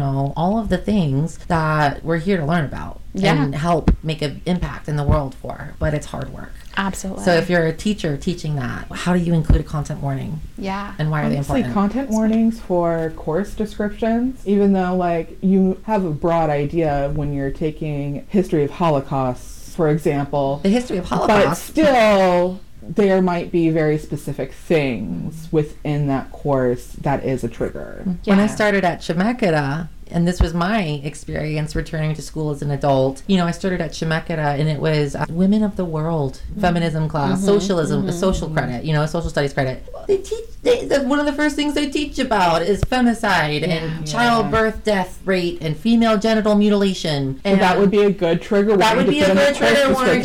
[SPEAKER 12] all of the things that we're here to learn about and help make an impact in the world for, but it's hard work.
[SPEAKER 10] Absolutely.
[SPEAKER 12] So if you're a teacher teaching that, how do you include a content warning?
[SPEAKER 10] Yeah.
[SPEAKER 12] And why are they important?
[SPEAKER 9] Content warnings for course descriptions, even though you have a broad idea when you're taking history of Holocausts, for example.
[SPEAKER 12] The history of Holocaust.
[SPEAKER 9] But still, there might be very specific things within that course that is a trigger.
[SPEAKER 12] When I started at Chemeketa, and this was my experience returning to school as an adult, I started at Chemeketa and it was Women of the World, feminism class, socialism, social credit, social studies credit. They teach, one of the first things they teach about is femicide and childbirth death rate and female genital mutilation. And
[SPEAKER 9] so that would be a good trigger warning.
[SPEAKER 12] That would be a good trigger warning.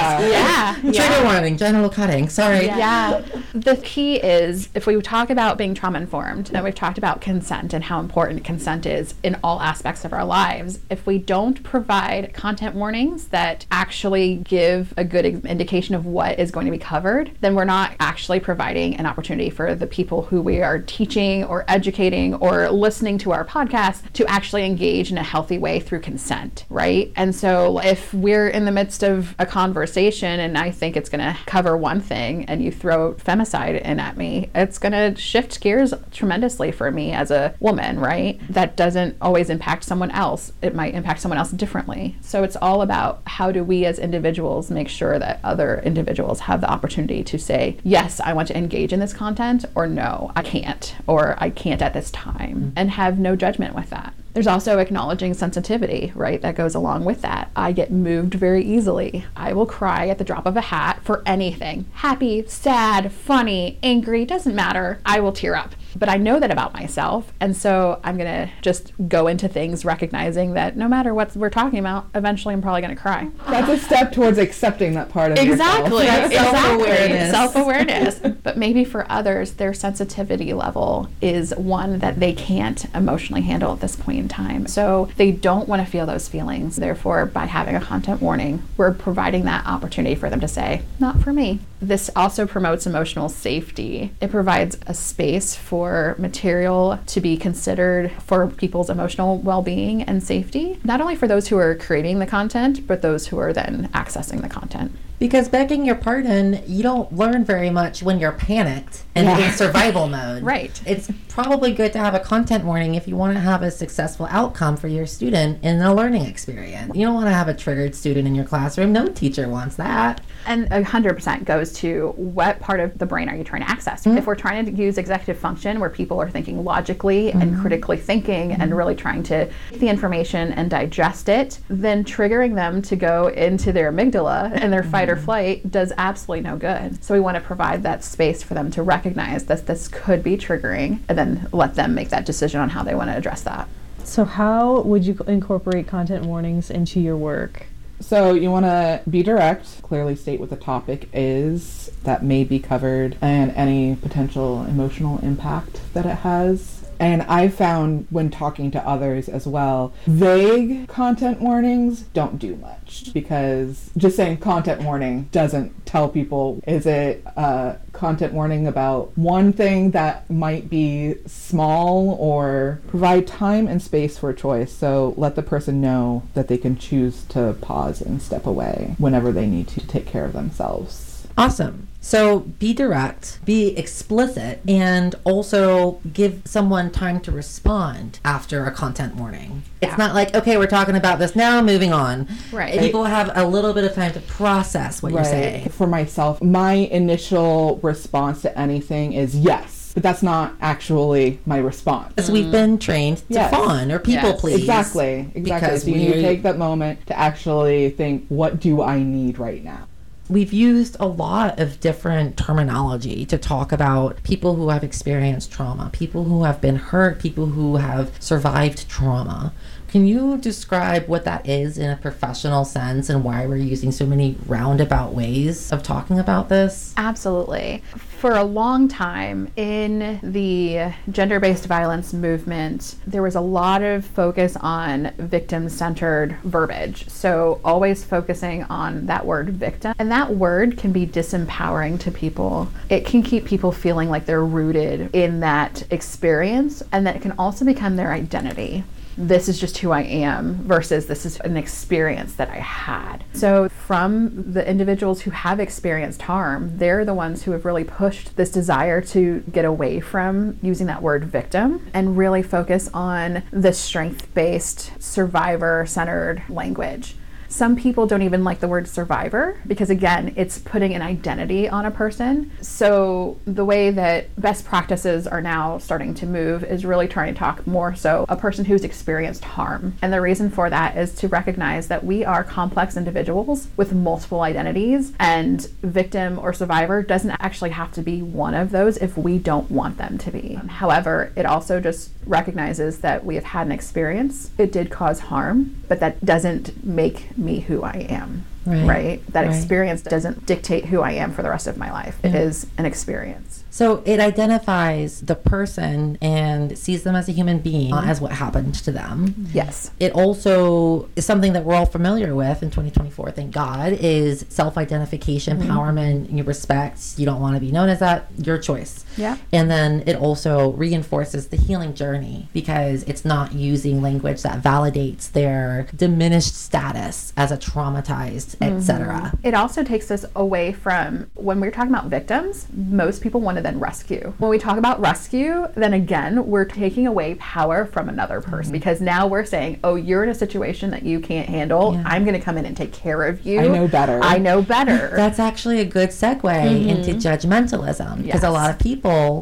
[SPEAKER 12] Trigger warning, genital cutting, sorry.
[SPEAKER 10] Yeah. The key is, if we talk about being trauma informed, and we've talked about consent and how important consent is in all aspects of our lives, if we don't provide content warnings that actually give a good indication of what is going to be covered, then we're not actually providing an opportunity for the people who we are teaching or educating or listening to our podcast to actually engage in a healthy way through consent, right? And so if we're in the midst of a conversation and I think it's going to cover one thing and you throw femicide in at me, it's going to shift gears tremendously for me as a woman, right? That doesn't always impact someone else. It might impact someone else differently. So it's all about how do we as individuals make sure that other individuals have the opportunity to say, yes, I want to engage in this content, or no, I can't, or I can't at this time, and have no judgment with that. There's also acknowledging sensitivity, right? That goes along with that. I get moved very easily. I will cry at the drop of a hat for anything. Happy, sad, funny, angry, doesn't matter. I will tear up. But I know that about myself. And so I'm going to just go into things recognizing that no matter what we're talking about, eventually I'm probably going to cry.
[SPEAKER 9] That's a step towards accepting that part of
[SPEAKER 10] Exactly.
[SPEAKER 9] yourself.
[SPEAKER 10] Exactly. Self-awareness. But maybe for others, their sensitivity level is one that they can't emotionally handle at this point in time. So they don't want to feel those feelings. Therefore, by having a content warning, we're providing that opportunity for them to say, not for me. This also promotes emotional safety. It provides a space for material to be considered for people's emotional well-being and safety, not only for those who are creating the content, but those who are then accessing the content.
[SPEAKER 12] Because begging your pardon, you don't learn very much when you're panicked and in survival mode.
[SPEAKER 10] Right.
[SPEAKER 12] It's probably good to have a content warning if you want to have a successful outcome for your student in a learning experience. You don't want to have a triggered student in your classroom. No teacher wants that.
[SPEAKER 10] And 100% goes to what part of the brain are you trying to access? If we're trying to use executive function where people are thinking logically and critically thinking and really trying to get the information and digest it, then triggering them to go into their amygdala and their fight or flight does absolutely no good. So we want to provide that space for them to recognize that this could be triggering and then let them make that decision on how they want to address that.
[SPEAKER 11] So how would you incorporate content warnings into your work?
[SPEAKER 9] So you want to be direct, clearly state what the topic is that may be covered and any potential emotional impact that it has. And I found when talking to others as well, vague content warnings don't do much because just saying content warning doesn't tell people, is it a content warning about one thing that might be small, or provide time and space for choice. So let the person know that they can choose to pause and step away whenever they need to take care of themselves.
[SPEAKER 12] Awesome. So be direct, be explicit, and also give someone time to respond after a content warning. It's not like, okay, we're talking about this now, moving on.
[SPEAKER 10] Right.
[SPEAKER 12] People have a little bit of time to process what you're saying.
[SPEAKER 9] For myself, my initial response to anything is yes. But that's not actually my response.
[SPEAKER 12] Because we've been trained to fawn or people please.
[SPEAKER 9] Exactly.
[SPEAKER 12] Because
[SPEAKER 9] so you take that moment to actually think, what do I need right now?
[SPEAKER 12] We've used a lot of different terminology to talk about people who have experienced trauma, people who have been hurt, people who have survived trauma. Can you describe what that is in a professional sense and why we're using so many roundabout ways of talking about this?
[SPEAKER 10] Absolutely. For a long time in the gender-based violence movement, there was a lot of focus on victim-centered verbiage. So always focusing on that word victim. And that word can be disempowering to people. It can keep people feeling like they're rooted in that experience, and that it can also become their identity. This is just who I am versus this is an experience that I had. So from the individuals who have experienced harm, they're the ones who have really pushed this desire to get away from using that word victim and really focus on the strength-based, survivor-centered language. Some people don't even like the word survivor because, again, it's putting an identity on a person. So the way that best practices are now starting to move is really trying to talk more so a person who's experienced harm. And the reason for that is to recognize that we are complex individuals with multiple identities, and victim or survivor doesn't actually have to be one of those if we don't want them to be. However, it also just recognizes that we have had an experience. It did cause harm, but that doesn't make me who I am, right? That experience doesn't dictate who I am for the rest of my life. It is an experience.
[SPEAKER 12] So it identifies the person and sees them as a human being, not as what happened to them.
[SPEAKER 10] Yes.
[SPEAKER 12] It also is something that we're all familiar with in 2024, thank God, is self-identification, empowerment, you respect. You don't want to be known as that, your choice.
[SPEAKER 10] Yeah.
[SPEAKER 12] And then it also reinforces the healing journey because it's not using language that validates their diminished status as a traumatized, etc.
[SPEAKER 10] It also takes us away from, when we're talking about victims, most people want to then rescue. When we talk about rescue, then again, we're taking away power from another person because now we're saying, oh, you're in a situation that you can't handle. I'm going to come in and take care of you.
[SPEAKER 9] I know better.
[SPEAKER 10] I know better.
[SPEAKER 12] That's actually a good segue into judgmentalism because a lot of people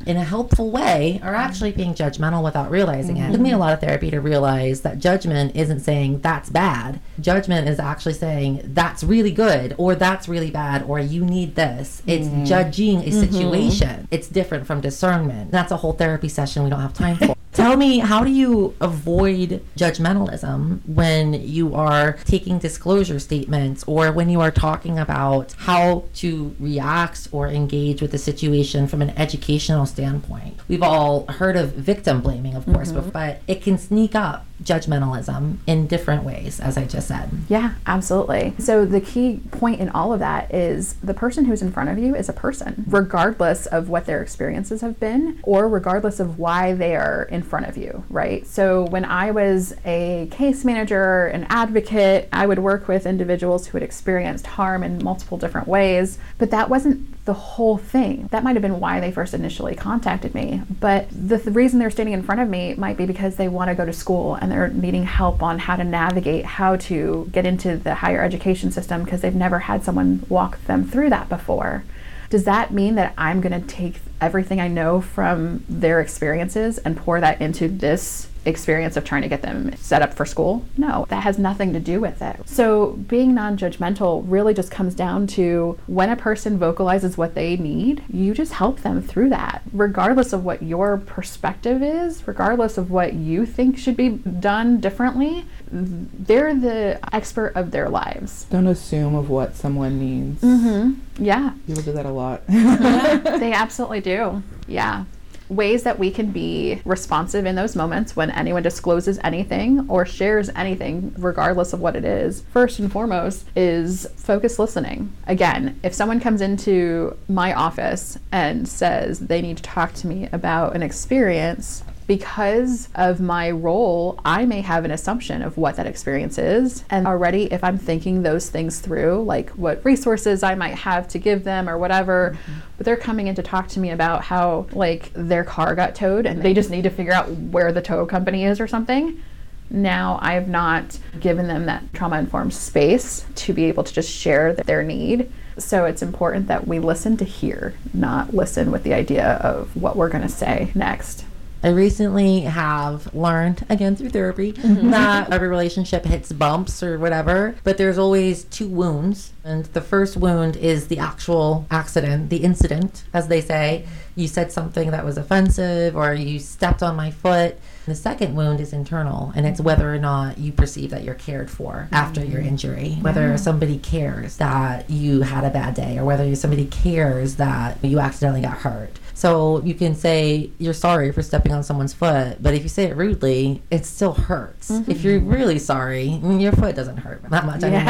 [SPEAKER 12] in a helpful way are actually being judgmental without realizing it. It took me a lot of therapy to realize that judgment isn't saying that's bad. Judgment is actually saying that's really good, or that's really bad, or you need this. It's judging a situation. It's different from discernment. That's a whole therapy session we don't have time for. Tell me, how do you avoid judgmentalism when you are taking disclosure statements, or when you are talking about how to react or engage with the situation from an educational standpoint? We've all heard of victim blaming, of course, but it can sneak up judgmentalism in different ways, as I just said.
[SPEAKER 10] Yeah, absolutely. So the key point in all of that is the person who's in front of you is a person, regardless of what their experiences have been, or regardless of why they are in front of you, right? So when I was a case manager, an advocate, I would work with individuals who had experienced harm in multiple different ways, but that wasn't the whole thing. That might have been why they first initially contacted me. But the reason they're standing in front of me might be because they want to go to school and they're needing help on how to navigate, how to get into the higher education system, because they've never had someone walk them through that before. Does that mean that I'm going to take everything I know from their experiences and pour that into this experience of trying to get them set up for school? No, that has nothing to do with it. So being non-judgmental really just comes down to when a person vocalizes what they need, you just help them through that, regardless of what your perspective is, regardless of what you think should be done differently. They're the expert of their lives.
[SPEAKER 9] Don't assume of what someone needs.
[SPEAKER 10] Yeah.
[SPEAKER 9] People do that a lot.
[SPEAKER 10] Yeah, they absolutely do. Yeah. Ways that we can be responsive in those moments when anyone discloses anything or shares anything, regardless of what it is, first and foremost, is focused listening. Again, if someone comes into my office and says they need to talk to me about an experience, because of my role, I may have an assumption of what that experience is. And already, if I'm thinking those things through, like what resources I might have to give them or whatever, but they're coming in to talk to me about how like their car got towed and they just need to figure out where the tow company is or something. Now I have not given them that trauma-informed space to be able to just share their need. So it's important that we listen to hear, not listen with the idea of what we're going to say next.
[SPEAKER 12] I recently have learned, again through therapy, that every relationship hits bumps or whatever, but there's always two wounds. And the first wound is the actual accident, the incident, as they say. You said something that was offensive, or you stepped on my foot. The second wound is internal, and it's whether or not you perceive that you're cared for after your injury, whether somebody cares that you had a bad day, or whether somebody cares that you accidentally got hurt. So you can say you're sorry for stepping on someone's foot, but if you say it rudely, it still hurts. If you're really sorry, your foot doesn't hurt that much anymore.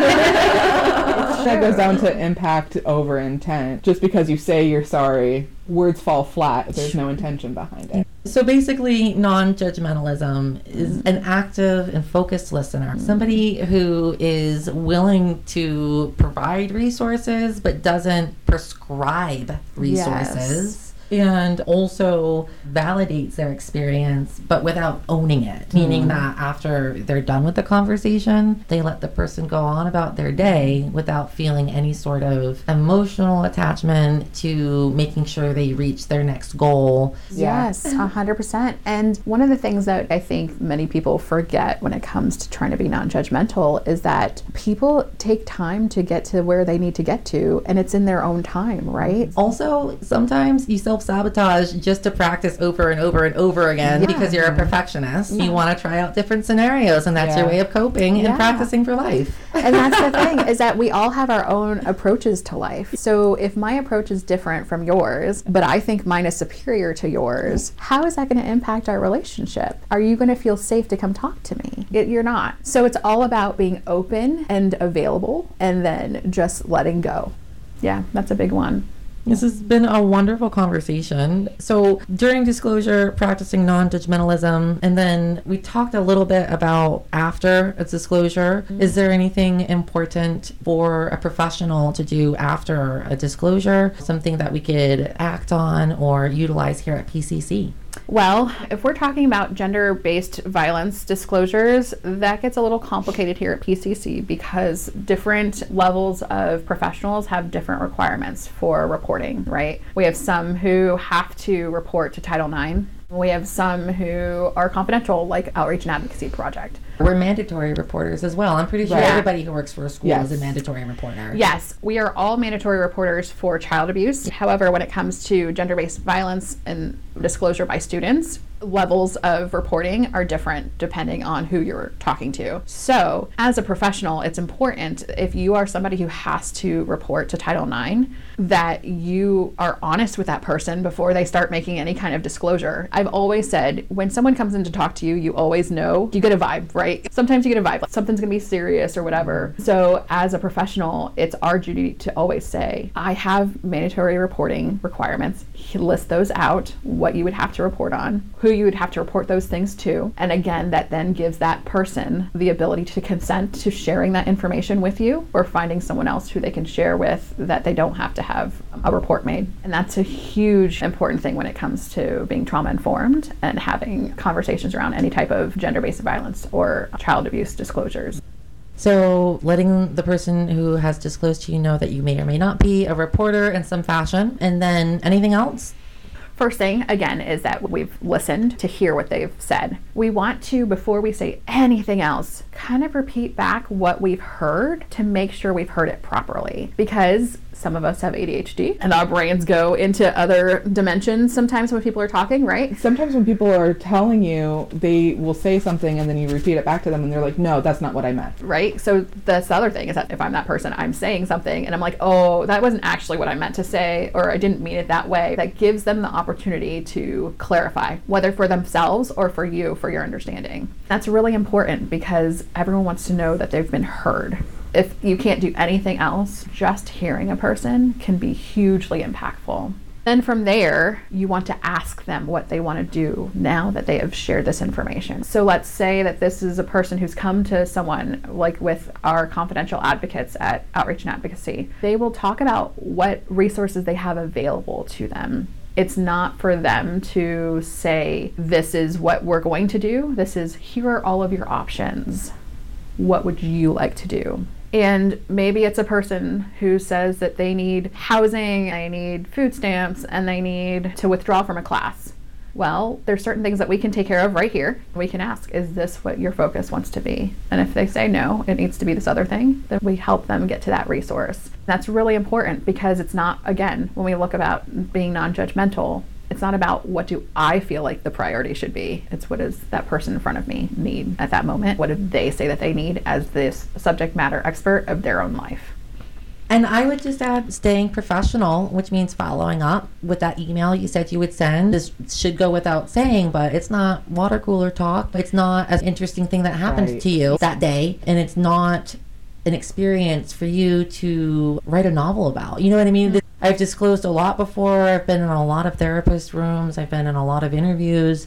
[SPEAKER 9] That goes down to impact over intent. Just because you say you're sorry, words fall flat if there's no intention behind it.
[SPEAKER 12] So basically, non-judgmentalism is an active and focused listener. Somebody who is willing to provide resources but doesn't prescribe resources. And also validates their experience, but without owning it. Meaning that after they're done with the conversation, they let the person go on about their day without feeling any sort of emotional attachment to making sure they reach their next goal.
[SPEAKER 10] Yes, 100%. And one of the things that I think many people forget when it comes to trying to be non-judgmental is that people take time to get to where they need to get to, and it's in their own time, right?
[SPEAKER 12] Also, sometimes you self-sabotage just to practice over and over and over again because you're a perfectionist. You want to try out different scenarios, and that's your way of coping and practicing for life.
[SPEAKER 10] And that's the thing, is that we all have our own approaches to life. So if my approach is different from yours, but I think mine is superior to yours, how is that going to impact our relationship? Are you going to feel safe to come talk to me? You're not. So it's all about being open and available, and then just letting go. Yeah, that's a big one.
[SPEAKER 12] This has been a wonderful conversation. So during disclosure, practicing non-judgmentalism, and then we talked a little bit about after a disclosure. Is there anything important for a professional to do after a disclosure? Something that we could act on or utilize here at PCC?
[SPEAKER 10] Well, if we're talking about gender-based violence disclosures, that gets a little complicated here at PCC because different levels of professionals have different requirements for reporting, right? We have some who have to report to Title IX. We have some who are confidential, like Outreach and Advocacy Project.
[SPEAKER 12] We're mandatory reporters as well. I'm pretty sure everybody who works for a school is a mandatory reporter.
[SPEAKER 10] Yes, we are all mandatory reporters for child abuse. However, when it comes to gender-based violence and disclosure by students, levels of reporting are different depending on who you're talking to. So, as a professional, it's important if you are somebody who has to report to Title IX that you are honest with that person before they start making any kind of disclosure. I've always said, when someone comes in to talk to you, you always know, you get a vibe, right? Sometimes you get a vibe, like something's gonna be serious or whatever. So as a professional, it's our duty to always say, I have mandatory reporting requirements. List those out, what you would have to report on, who you would have to report those things to. And again, that then gives that person the ability to consent to sharing that information with you or finding someone else who they can share with that they don't have to have a report made. And that's a huge important thing when it comes to being trauma informed and having conversations around any type of gender-based violence or child abuse disclosures.
[SPEAKER 12] So letting the person who has disclosed to you know that you may or may not be a reporter in some fashion. And then anything else?
[SPEAKER 10] First thing, again, is that we've listened to hear what they've said. We want to, before we say anything else, kind of repeat back what we've heard to make sure we've heard it properly. Because some of us have ADHD and our brains go into other dimensions sometimes when people are talking, right?
[SPEAKER 9] Sometimes when people are telling you, they will say something and then you repeat it back to them and they're like, no, that's not what I meant.
[SPEAKER 10] Right? So that's the other thing is that if I'm that person, I'm saying something and I'm like, oh, that wasn't actually what I meant to say, or I didn't mean it that way. That gives them the opportunity to clarify, whether for themselves or for you, for your understanding. That's really important because everyone wants to know that they've been heard. If you can't do anything else, just hearing a person can be hugely impactful. Then from there, you want to ask them what they want to do now that they have shared this information. So let's say that this is a person who's come to someone, like with our confidential advocates at Outreach and Advocacy. They will talk about what resources they have available to them. It's not for them to say, this is what we're going to do. This is, here are all of your options. What would you like to do? And maybe it's a person who says that they need housing, they need food stamps, and they need to withdraw from a class. Well, there's certain things that we can take care of right here. We can ask, is this what your focus wants to be? And if they say no, it needs to be this other thing, then we help them get to that resource. That's really important because it's not, again, when we look about being non-judgmental, it's not about what do I feel like the priority should be. It's what does that person in front of me need at that moment? What do they say that they need as this subject matter expert of their own life?
[SPEAKER 12] And I would just add staying professional, which means following up with that email you said you would send. This should go without saying, but it's not water cooler talk. It's not an interesting thing that happened to you that day. And it's not an experience for you to write a novel about. You know what I mean? I've disclosed a lot before. I've been in a lot of therapist rooms. I've been in a lot of interviews.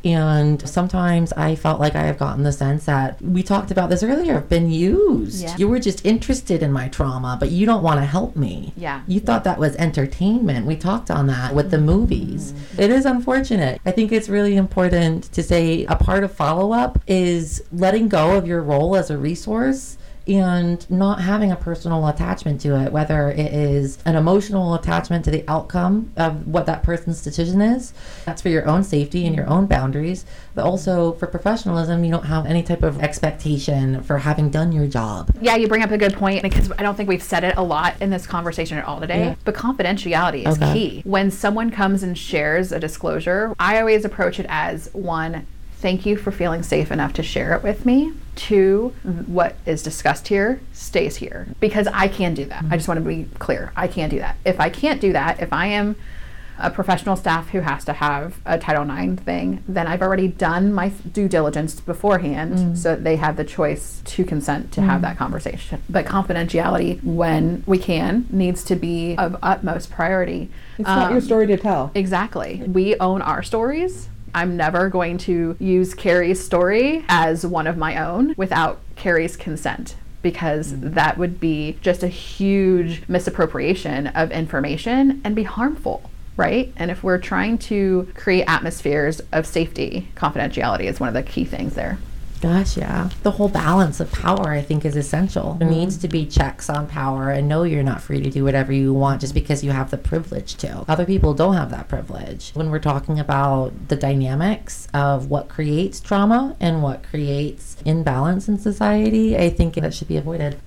[SPEAKER 12] And sometimes I felt like I have gotten the sense that, we talked about this earlier, I've been used.
[SPEAKER 10] Yeah.
[SPEAKER 12] You were just interested in my trauma, but you don't want to help me.
[SPEAKER 10] Yeah.
[SPEAKER 12] You thought that was entertainment. We talked on that with the movies. It is unfortunate. I think it's really important to say a part of follow-up is letting go of your role as a resource and not having a personal attachment to it, whether it is an emotional attachment to the outcome of what that person's decision is. That's for your own safety and your own boundaries, but also for professionalism, you don't have any type of expectation for having done your job.
[SPEAKER 10] Yeah, you bring up a good point because I don't think we've said it a lot in this conversation at all today, but confidentiality is key. When someone comes and shares a disclosure, I always approach it as, one, thank you for feeling safe enough to share it with me. 2, what is discussed here stays here, because I can do that. I just want to be clear. I can't do that. If I can't do that, if I am a professional staff who has to have a Title IX thing, then I've already done my due diligence beforehand so that they have the choice to consent to have that conversation. But confidentiality, when we can, needs to be of utmost priority.
[SPEAKER 9] It's not your story to tell.
[SPEAKER 10] Exactly. We own our stories. I'm never going to use Carrie's story as one of my own without Carrie's consent, because that would be just a huge misappropriation of information and be harmful. right? And if we're trying to create atmospheres of safety, confidentiality is one of the key things there.
[SPEAKER 12] Gosh, yeah. The whole balance of power, I think, is essential. There needs to be checks on power, and no, you're not free to do whatever you want just because you have the privilege to. Other people don't have that privilege. When we're talking about the dynamics of what creates trauma and what creates imbalance in society, I think that should be avoided.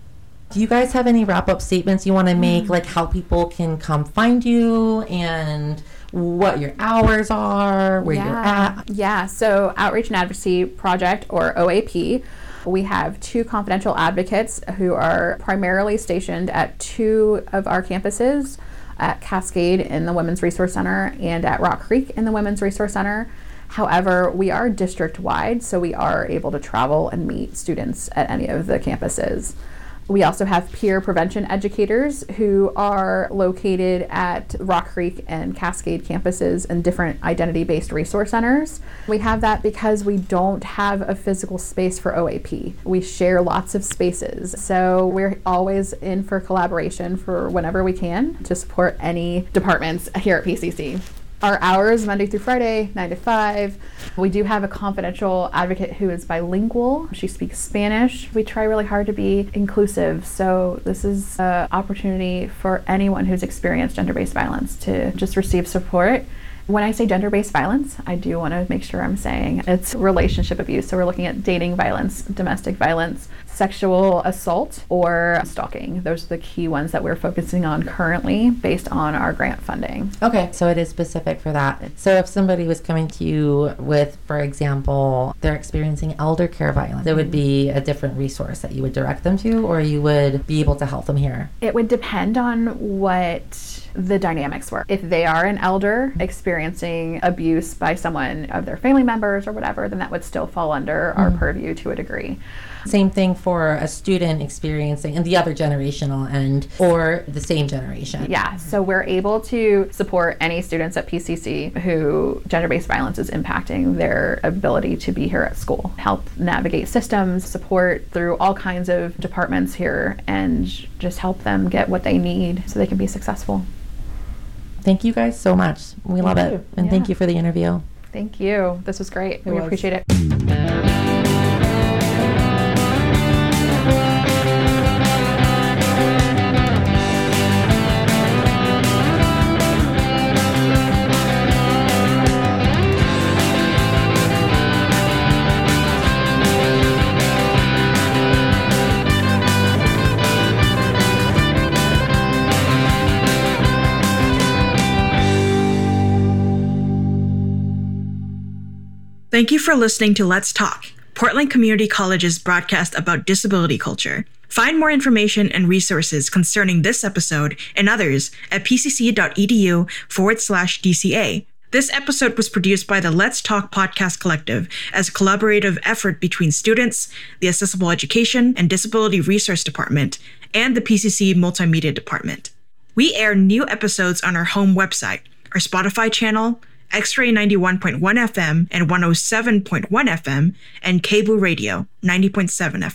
[SPEAKER 12] Do you guys have any wrap-up statements you want to make, like how people can come find you and what your hours are, where you're at?
[SPEAKER 10] Yeah, so Outreach and Advocacy Project, or OAP, we have 2 confidential advocates who are primarily stationed at 2 of our campuses, at Cascade in the Women's Resource Center and at Rock Creek in the Women's Resource Center. However, we are district-wide, so we are able to travel and meet students at any of the campuses. We also have peer prevention educators who are located at Rock Creek and Cascade campuses and different identity-based resource centers. We have that because we don't have a physical space for OAP. We share lots of spaces. So we're always in for collaboration for whenever we can to support any departments here at PCC. Our hours, Monday through Friday, 9 to 5. We do have a confidential advocate who is bilingual. She speaks Spanish. We try really hard to be inclusive. So this is an opportunity for anyone who's experienced gender-based violence to just receive support. When I say gender-based violence, I do want to make sure I'm saying it's relationship abuse. So we're looking at dating violence, domestic violence, sexual assault, or stalking. Those are the key ones that we're focusing on currently based on our grant funding.
[SPEAKER 12] Okay, so it is specific for that. So if somebody was coming to you with, for example, they're experiencing elder care violence, there would be a different resource that you would direct them to, or you would be able to help them here?
[SPEAKER 10] It would depend on what the dynamics were. If they are an elder experiencing abuse by someone of their family members or whatever, then that would still fall under our purview to a degree.
[SPEAKER 12] Same thing for a student experiencing in the other generational end or the same generation.
[SPEAKER 10] Yeah, so we're able to support any students at PCC who gender-based violence is impacting their ability to be here at school. Help navigate systems, support through all kinds of departments here, and just help them get what they need so they can be successful.
[SPEAKER 12] Thank you guys so much. We love it. And thank you for the interview.
[SPEAKER 10] Thank you. This was great. We appreciate it.
[SPEAKER 13] Thank you for listening to Let's Talk, Portland Community College's broadcast about disability culture. Find more information and resources concerning this episode and others at pcc.edu/DCA. This episode was produced by the Let's Talk Podcast Collective as a collaborative effort between students, the Accessible Education and Disability Resource Department, and the PCC Multimedia Department. We air new episodes on our home website, our Spotify channel, X-Ray 91.1 FM and 107.1 FM, and KBOO Radio 90.7 FM.